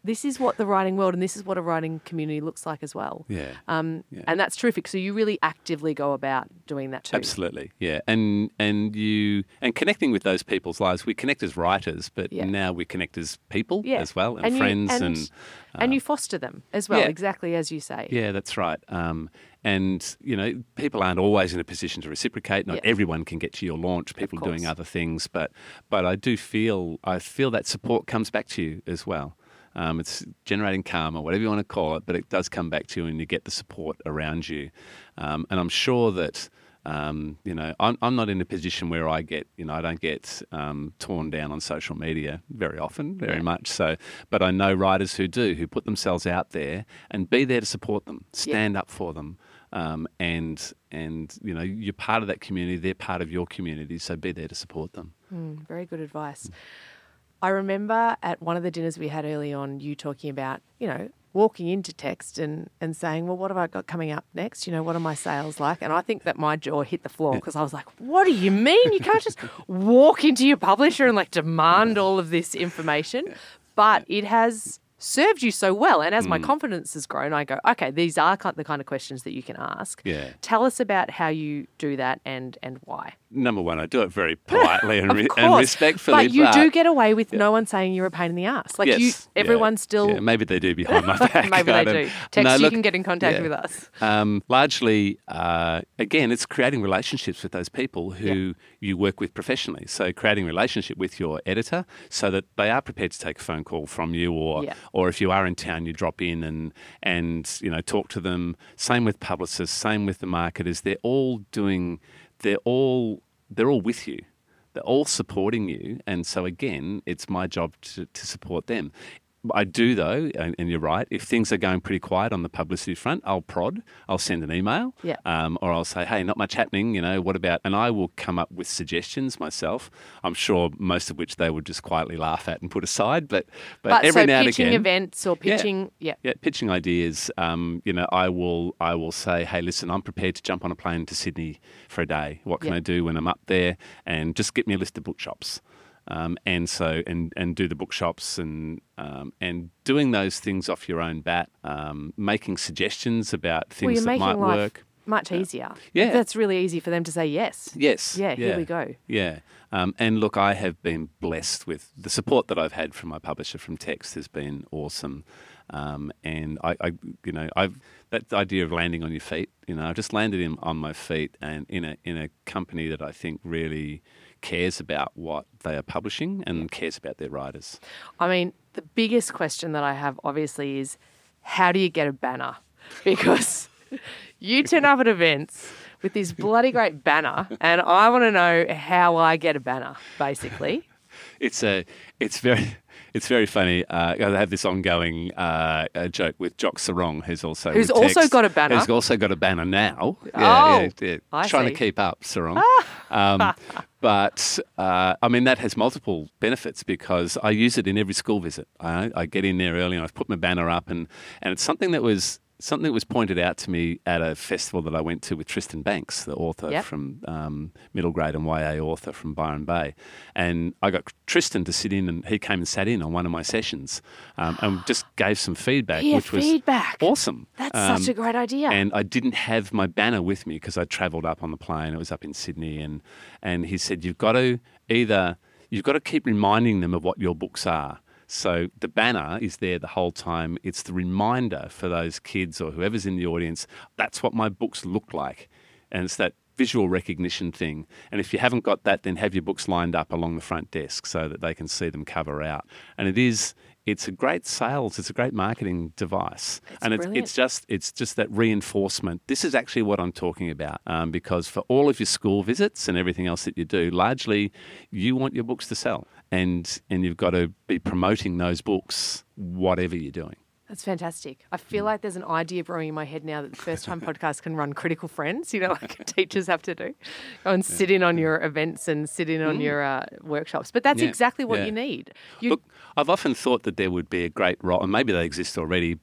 this is what the writing world and this is what a writing community looks like as well. Yeah. And that's terrific. So you really actively go about doing that too. Absolutely, yeah, and connecting with those people's lives. We connect as writers, but now we connect as people as well, and friends, and you foster them as well, yeah. exactly as you say. Yeah, that's right. And people aren't always in a position to reciprocate. Not everyone can get to your launch. People are doing other things, but I feel that support comes back to you as well. It's generating karma, whatever you want to call it, but it does come back to you and you get the support around you. And I'm sure that, I'm not in a position where I don't get torn down on social media very often, very much so. But I know writers who do, who put themselves out there and be there to support them, stand up for them. And you're part of that community, they're part of your community, so be there to support them. Very good advice. I remember at one of the dinners we had early on, you talking about, walking into Text and saying, well, what have I got coming up next? What are my sales like? And I think that my jaw hit the floor because I was like, what do you mean? You can't just walk into your publisher and demand all of this information. But it has served you so well. And as my confidence has grown, I go, okay, these are the kind of questions that you can ask. Yeah. Tell us about how you do that and why. Number one, I do it very politely and course, respectfully. But you do get away with no one saying you're a pain in the ass. Everyone still... Yeah, maybe they do behind my back. Maybe they do. Text, you can get in contact with us. Largely, again, it's creating relationships with those people who you work with professionally. So creating a relationship with your editor so that they are prepared to take a phone call from you or if you are in town, you drop in and talk to them. Same with publicists, same with the marketers. They're all with you. They're all supporting you. And so, again, it's my job to support them. I do, though, and you're right, if things are going pretty quiet on the publicity front, I'll prod. I'll send an email or I'll say, hey, not much happening, what about, and I will come up with suggestions myself. I'm sure most of which they would just quietly laugh at and put aside. But every now and again. Pitching events or pitching, pitching ideas, I will say, hey, listen, I'm prepared to jump on a plane to Sydney for a day. What can I do when I'm up there? And just get me a list of bookshops. And do the bookshops and doing those things off your own bat, making suggestions about things that might work. Much easier. Yeah. That's really easy for them to say yes. Yes. Yeah, here we go. Yeah. And look, I have been blessed with the support that I've had from my publisher from Text has been awesome. And I've that idea of landing on your feet, I've just landed on my feet and in a company that I think really cares about what they are publishing and cares about their writers. I mean, the biggest question that I have obviously is how do you get a banner? Because you turn up at events with this bloody great banner and I want to know how I get a banner, basically. It's very funny. I have this ongoing joke with Jock Sarong, who's also got a banner. Who's also got a banner now. I trying see. to keep up, Sarong. But that has multiple benefits because I use it in every school visit. I get in there early and I put my banner up, and it's something that was pointed out to me at a festival that I went to with Tristan Banks, the author from middle grade and YA author from Byron Bay. And I got Tristan to sit in and he came and sat in on one of my sessions and just gave some feedback, which was awesome. That's such a great idea. And I didn't have my banner with me because I travelled up on the plane. It was up in Sydney. And he said, you've got to keep reminding them of what your books are. So the banner is there the whole time. It's the reminder for those kids or whoever's in the audience, that's what my books look like. And it's that visual recognition thing. And if you haven't got that, then have your books lined up along the front desk so that they can see them cover out. And it's a great sales, it's a great marketing device. It's just that reinforcement. This is actually what I'm talking about because for all of your school visits and everything else that you do, largely you want your books to sell and you've got to be promoting those books, whatever you're doing. That's fantastic. I feel like there's an idea brewing in my head now that the First Time Podcast can run critical friends, like teachers have to do. Go and sit in on your events and sit in on your workshops. But that's exactly what you need. Look, I've often thought that there would be a great role, and maybe they exist already, but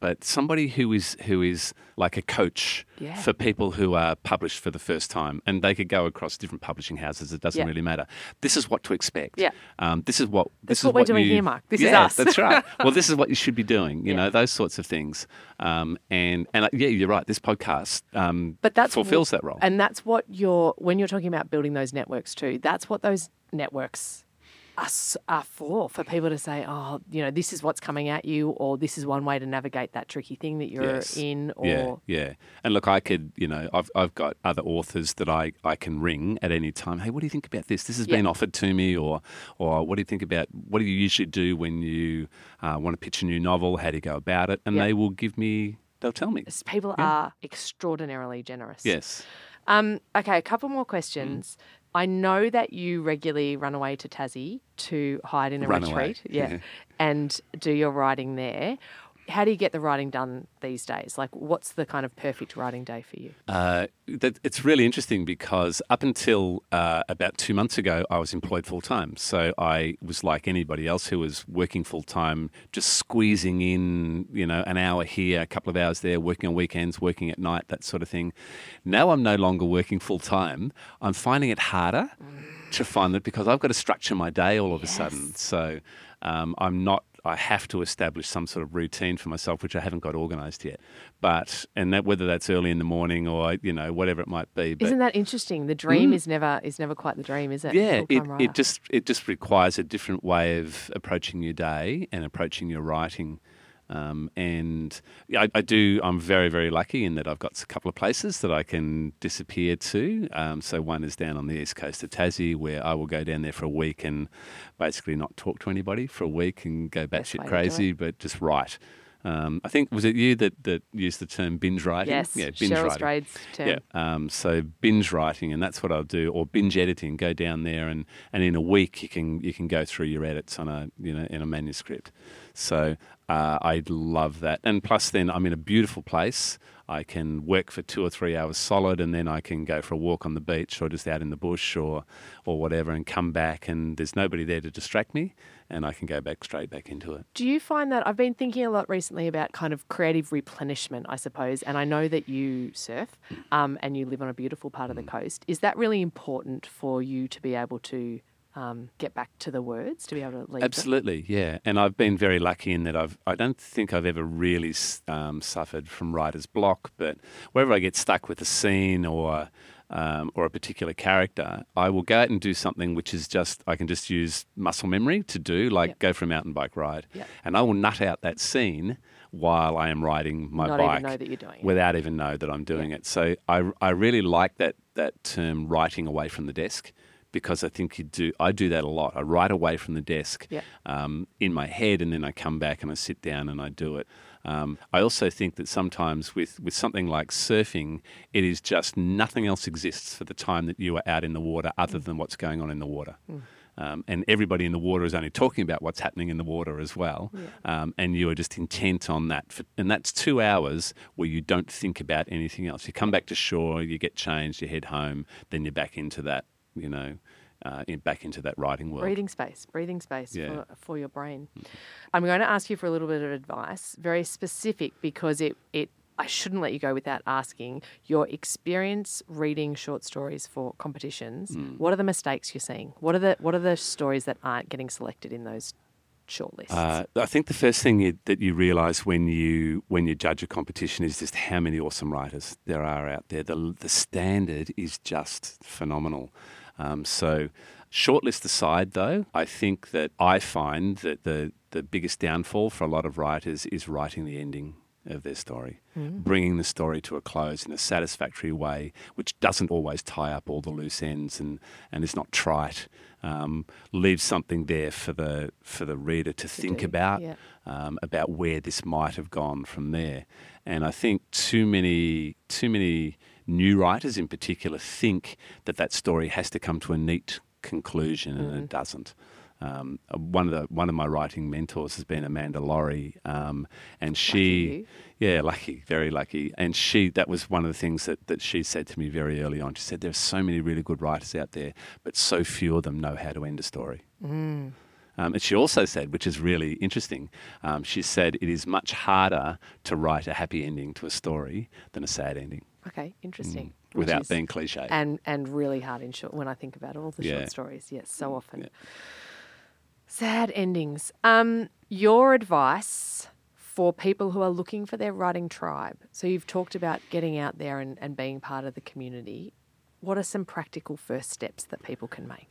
but somebody who is like a coach Yeah. for people who are published for the first time, and they could go across different publishing houses. It doesn't Yeah. really matter. This is what to expect. Yeah. This is what we're doing here, Mark. This is us. That's right. Well, this is what you should be doing. You know, those sorts of things. And yeah, you're right. This podcast But that's fulfills that role. And that's what when you're talking about building those networks too, that's what those networks are for people to say, oh, you know, this is what's coming at you, or this is one way to navigate that tricky thing that you're in. Or Yeah. And look, I could, you know, I've got other authors that I can ring at any time. Hey, what do you think about this? This has been offered to me, or what do you think about, what do you usually do when you want to pitch a new novel? How do you go about it? And they will give me, they'll tell me. People are extraordinarily generous. Yes. Okay, a couple more questions. I know that you regularly run away to Tassie to hide in a retreat. Yeah. And do your writing there. How do you get the writing done these days? Like, what's the kind of perfect writing day for you? It's really interesting because up until about 2 months ago, I was employed full-time. So I was like anybody else who was working full-time, just squeezing in, you know, an hour here, a couple of hours there, working on weekends, working at night, that sort of thing. Now I'm no longer working full-time. I'm finding it harder to find that because I've got to structure my day all of a sudden. So I have to establish some sort of routine for myself, which I haven't got organised yet. But whether that's early in the morning or, you know, whatever it might be. But, isn't that interesting? The dream is never quite the dream, is it? Yeah, Full-time writer. it just requires a different way of approaching your day and approaching your writing. And I'm very, very lucky in that I've got a couple of places that I can disappear to. So one is down on the east coast of Tassie, where I will go down there for a week and basically not talk to anybody for a week and go batshit crazy, but just write. I think, was it you that used the term binge writing? Yes, binge Cheryl writing. Strade's term. Yeah. So binge writing, and that's what I'll do, or binge editing. Go down there, and in a week you can go through your edits on in a manuscript. So I love that, and plus then I'm in a beautiful place. I can work for 2 or 3 hours solid, and then I can go for a walk on the beach or just out in the bush or whatever, and come back, and there's nobody there to distract me, and I can go straight back into it. Do you find that, I've been thinking a lot recently about kind of creative replenishment, I suppose, and I know that you surf and you live on a beautiful part of the coast. Is that really important for you to be able to get back to the words, to be able to leave Absolutely, yeah. And I've been very lucky in that I don't think I've ever really suffered from writer's block, but wherever I get stuck with a scene or a particular character, I will go out and do something which is I can just use muscle memory to do, like go for a mountain bike ride. Yep. And I will nut out that scene while I am riding my Not bike. even know that you're doing it. Without even know that I'm doing it. So I really like that term, writing away from the desk, because I think I do that a lot. I write away from the desk in my head, and then I come back and I sit down and I do it. I also think that sometimes with something like surfing, it is just nothing else exists for the time that you are out in the water other than what's going on in the water. And everybody in the water is only talking about what's happening in the water as well. Yeah. And you are just intent on that. And that's 2 hours where you don't think about anything else. You come back to shore, you get changed, you head home, then you're back into that, back into that writing world. Breathing space for your brain. I'm going to ask you for a little bit of advice, very specific, because I shouldn't let you go without asking your experience reading short stories for competitions. What are the mistakes you're seeing? What are the stories that aren't getting selected in those shortlists? I think the first thing that you realise when you judge a competition is just how many awesome writers there are out there. The standard is just phenomenal. So shortlist aside, though, I think that I find that the biggest downfall for a lot of writers is writing the ending of their story, bringing the story to a close in a satisfactory way, which doesn't always tie up all the loose ends and is not trite. Leaves something there for the reader to think about where this might have gone from there. And I think too many new writers in particular think that story has to come to a neat conclusion, and it doesn't. One of my writing mentors has been Amanda Laurie, and she, lucky, very lucky. And that was one of the things that she said to me very early on. She said, "There are so many really good writers out there, but so few of them know how to end a story." And she also said, which is really interesting, she said it is much harder to write a happy ending to a story than a sad ending. Okay, interesting. Without being cliche. And really hard in short, when I think about all the short stories. Yes, so often. Yeah. Sad endings. Your advice for people who are looking for their writing tribe. So you've talked about getting out there and being part of the community. What are some practical first steps that people can make?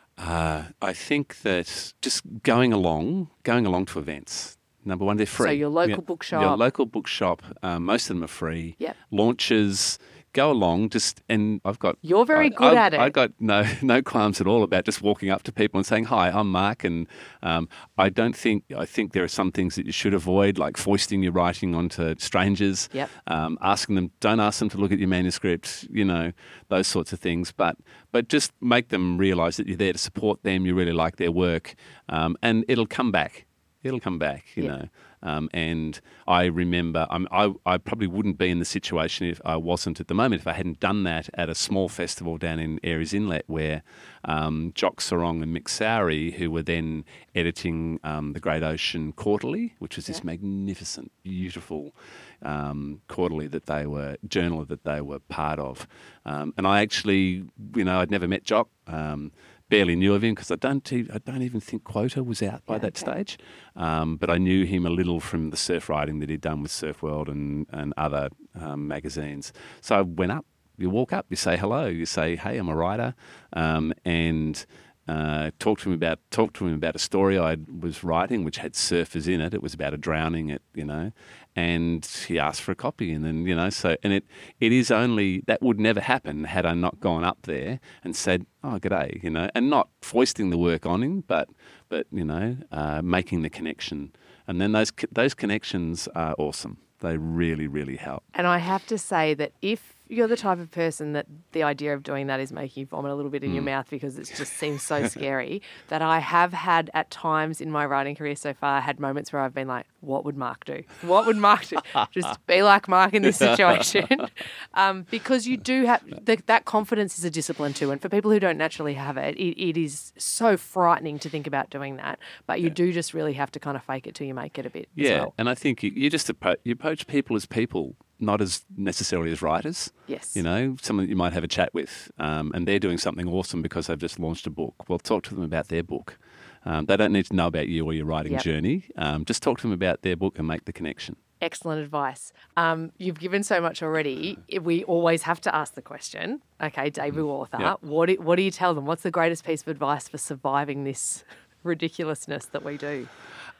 I think that just going along to events. Number one, they're free. So your local bookshop. Your local bookshop. Most of them are free. Yep. Launches. Go along, and I've got. You're very good at it. I got no qualms at all about just walking up to people and saying, "Hi, I'm Mark," and I think there are some things that you should avoid, like foisting your writing onto strangers. Yep. Asking them, don't ask them to look at your manuscript. Those sorts of things, but just make them realise that you're there to support them. You really like their work, and it'll come back. It'll come back, you know. And I remember, I probably wouldn't be in the situation if I wasn't at the moment, if I hadn't done that at a small festival down in Aireys Inlet where Jock Sarong and Mick Sowry, who were then editing the Great Ocean Quarterly, which was this magnificent, beautiful quarterly journal that they were part of. And I actually, I'd never met Jock. Barely knew of him because I don't even think Quota was out by that stage. But I knew him a little from the surf writing that he'd done with Surf World and other magazines. So I went up. You walk up, you say hello, you say, "Hey, I'm a writer," and talk to him about a story I was writing, which had surfers in it. It was about a drowning, and he asked for a copy, and then it is only that would never happen had I not gone up there and said, "Oh, g'day," and not foisting the work on him, but making the connection, and then those connections are awesome. They really, really help. And I have to say that if you're the type of person that the idea of doing that is making you vomit a little bit in your mouth because it just seems so scary, that I have had at times in my writing career so far, had moments where I've been like, what would Mark do? What would Mark do? Just be like Mark in this situation. Because you do have that confidence is a discipline too. And for people who don't naturally have it, it is so frightening to think about doing that. But you do just really have to kind of fake it till you make it a bit as well. And I think you just approach people as people, not as necessarily as writers. Yes. Someone that you might have a chat with, and they're doing something awesome because they've just launched a book. Well, talk to them about their book. They don't need to know about you or your writing journey. Just talk to them about their book and make the connection. Excellent advice. You've given so much already. We always have to ask the question, okay, debut author, what do you tell them? What's the greatest piece of advice for surviving this ridiculousness that we do?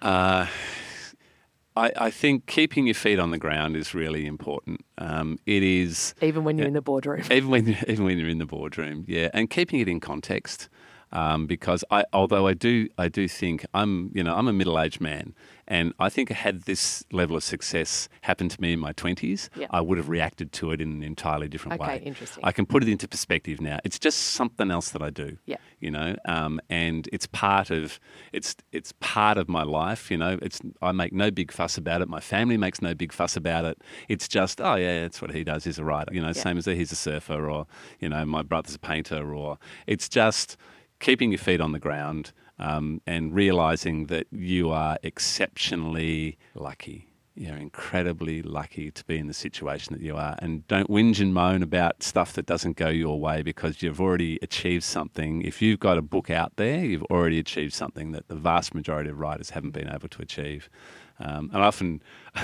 I think keeping your feet on the ground is really important. It is even when you're in the boardroom. Even when you're in the boardroom, and keeping it in context. Because although I do think I'm a middle-aged man, and I think had this level of success happened to me in my 20s, I would have reacted to it in an entirely different way. Okay, interesting. I can put it into perspective now. It's just something else that I do. Yeah. And it's part of my life. I make no big fuss about it. My family makes no big fuss about it. It's just that's what he does. He's a writer. Same as he's a surfer, or my brother's a painter, or it's just keeping your feet on the ground and realising that you are exceptionally lucky. You're incredibly lucky to be in the situation that you are. And don't whinge and moan about stuff that doesn't go your way, because you've already achieved something. If you've got a book out there, you've already achieved something that the vast majority of writers haven't been able to achieve. And often,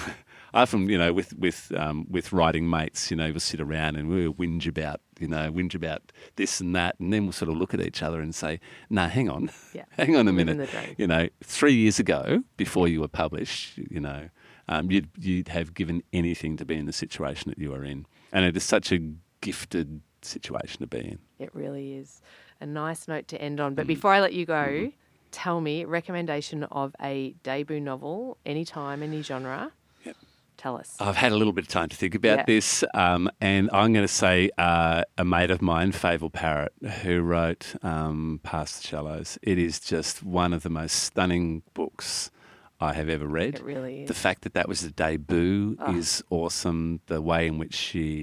with writing mates, we'll sit around and we'll whinge about this and that, and then we'll sort of look at each other and say, "No, hang on, hang on a minute. 3 years ago, before you were published, you'd have given anything to be in the situation that you are in, and it is such a gifted situation to be in." It really is. A nice note to end on. But before I let you go, tell me recommendation of a debut novel, anytime, any genre. Tell us. I've had a little bit of time to think about this, and I'm going to say a mate of mine, Fable Parrott, who wrote Past the Shallows. It is just one of the most stunning books I have ever read. It really is. The fact that was the debut is awesome. The way in which she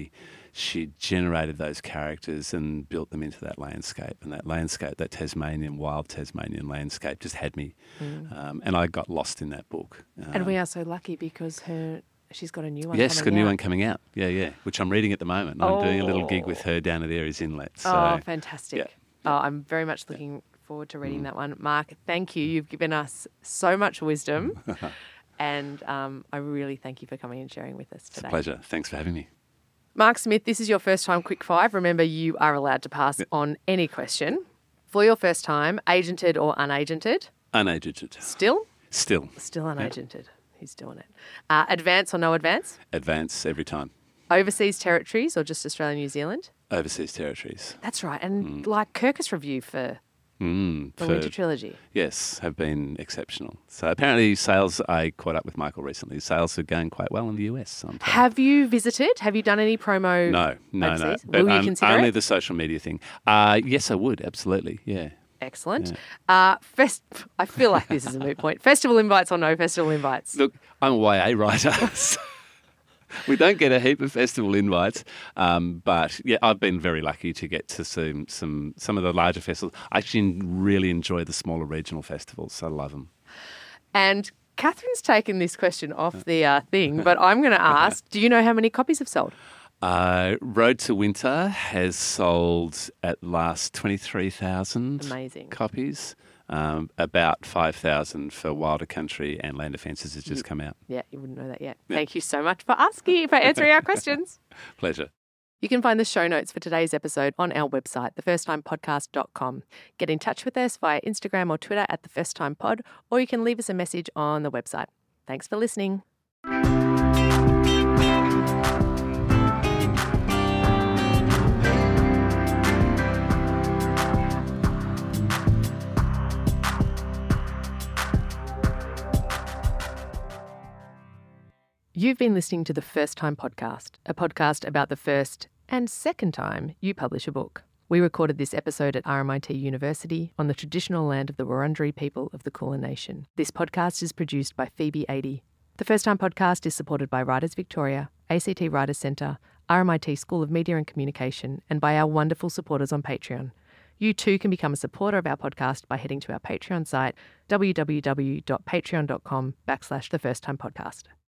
she generated those characters and built them into that landscape. And that landscape, that wild Tasmanian landscape, just had me. And I got lost in that book. And we are so lucky because she's got a new one Yes, got a coming new out. one coming out. Yeah, which I'm reading at the moment. I'm doing a little gig with her down at Aries Inlet. So, Fantastic. yeah. Oh, I'm very much looking forward to reading that one. Mark, thank you. You've given us so much wisdom. And I really thank you for coming and sharing with us today. It's a pleasure. Thanks for having me. Mark Smith, this is your first time quick five. Remember, you are allowed to pass on any question. For your first time, agented or unagented? Unagented. Still? Still. Still unagented. He's doing it. Advance or no advance? Advance every time. Overseas territories or just Australia, New Zealand? Overseas territories. That's right. And like Kirkus Review for the Winter Trilogy. Yes, have been exceptional. So apparently sales, I caught up with Michael recently, sales are going quite well in the US. So I'm told. Have you visited? Have you done any promo? No. overseas? But, Will you consider only it? the social media thing. Yes, I would, absolutely, yeah. Excellent. I feel like this is a moot point. Festival invites or no festival invites? Look, I'm a YA writer, so we don't get a heap of festival invites, but yeah, I've been very lucky to get to see some of the larger festivals. I actually really enjoy the smaller regional festivals, so I love them. And Catherine's taken this question off the thing, but I'm going to ask, do you know how many copies have sold? Road to Winter has sold at last 23,000 Amazing. copies. About 5,000 for Wilder Country, and Land of Fences has just come out. Yeah, you wouldn't know that yet. Thank you so much for answering our questions. Pleasure. You can find the show notes for today's episode on our website, thefirsttimepodcast.com. Get in touch with us via Instagram or Twitter at thefirsttimepod, or you can leave us a message on the website. Thanks for listening. You've been listening to The First Time Podcast, a podcast about the first and second time you publish a book. We recorded this episode at RMIT University on the traditional land of the Wurundjeri people of the Kulin Nation. This podcast is produced by Phoebe Adey. The First Time Podcast is supported by Writers Victoria, ACT Writers Centre, RMIT School of Media and Communication, and by our wonderful supporters on Patreon. You too can become a supporter of our podcast by heading to our Patreon site, www.patreon.com/thefirsttimepodcast.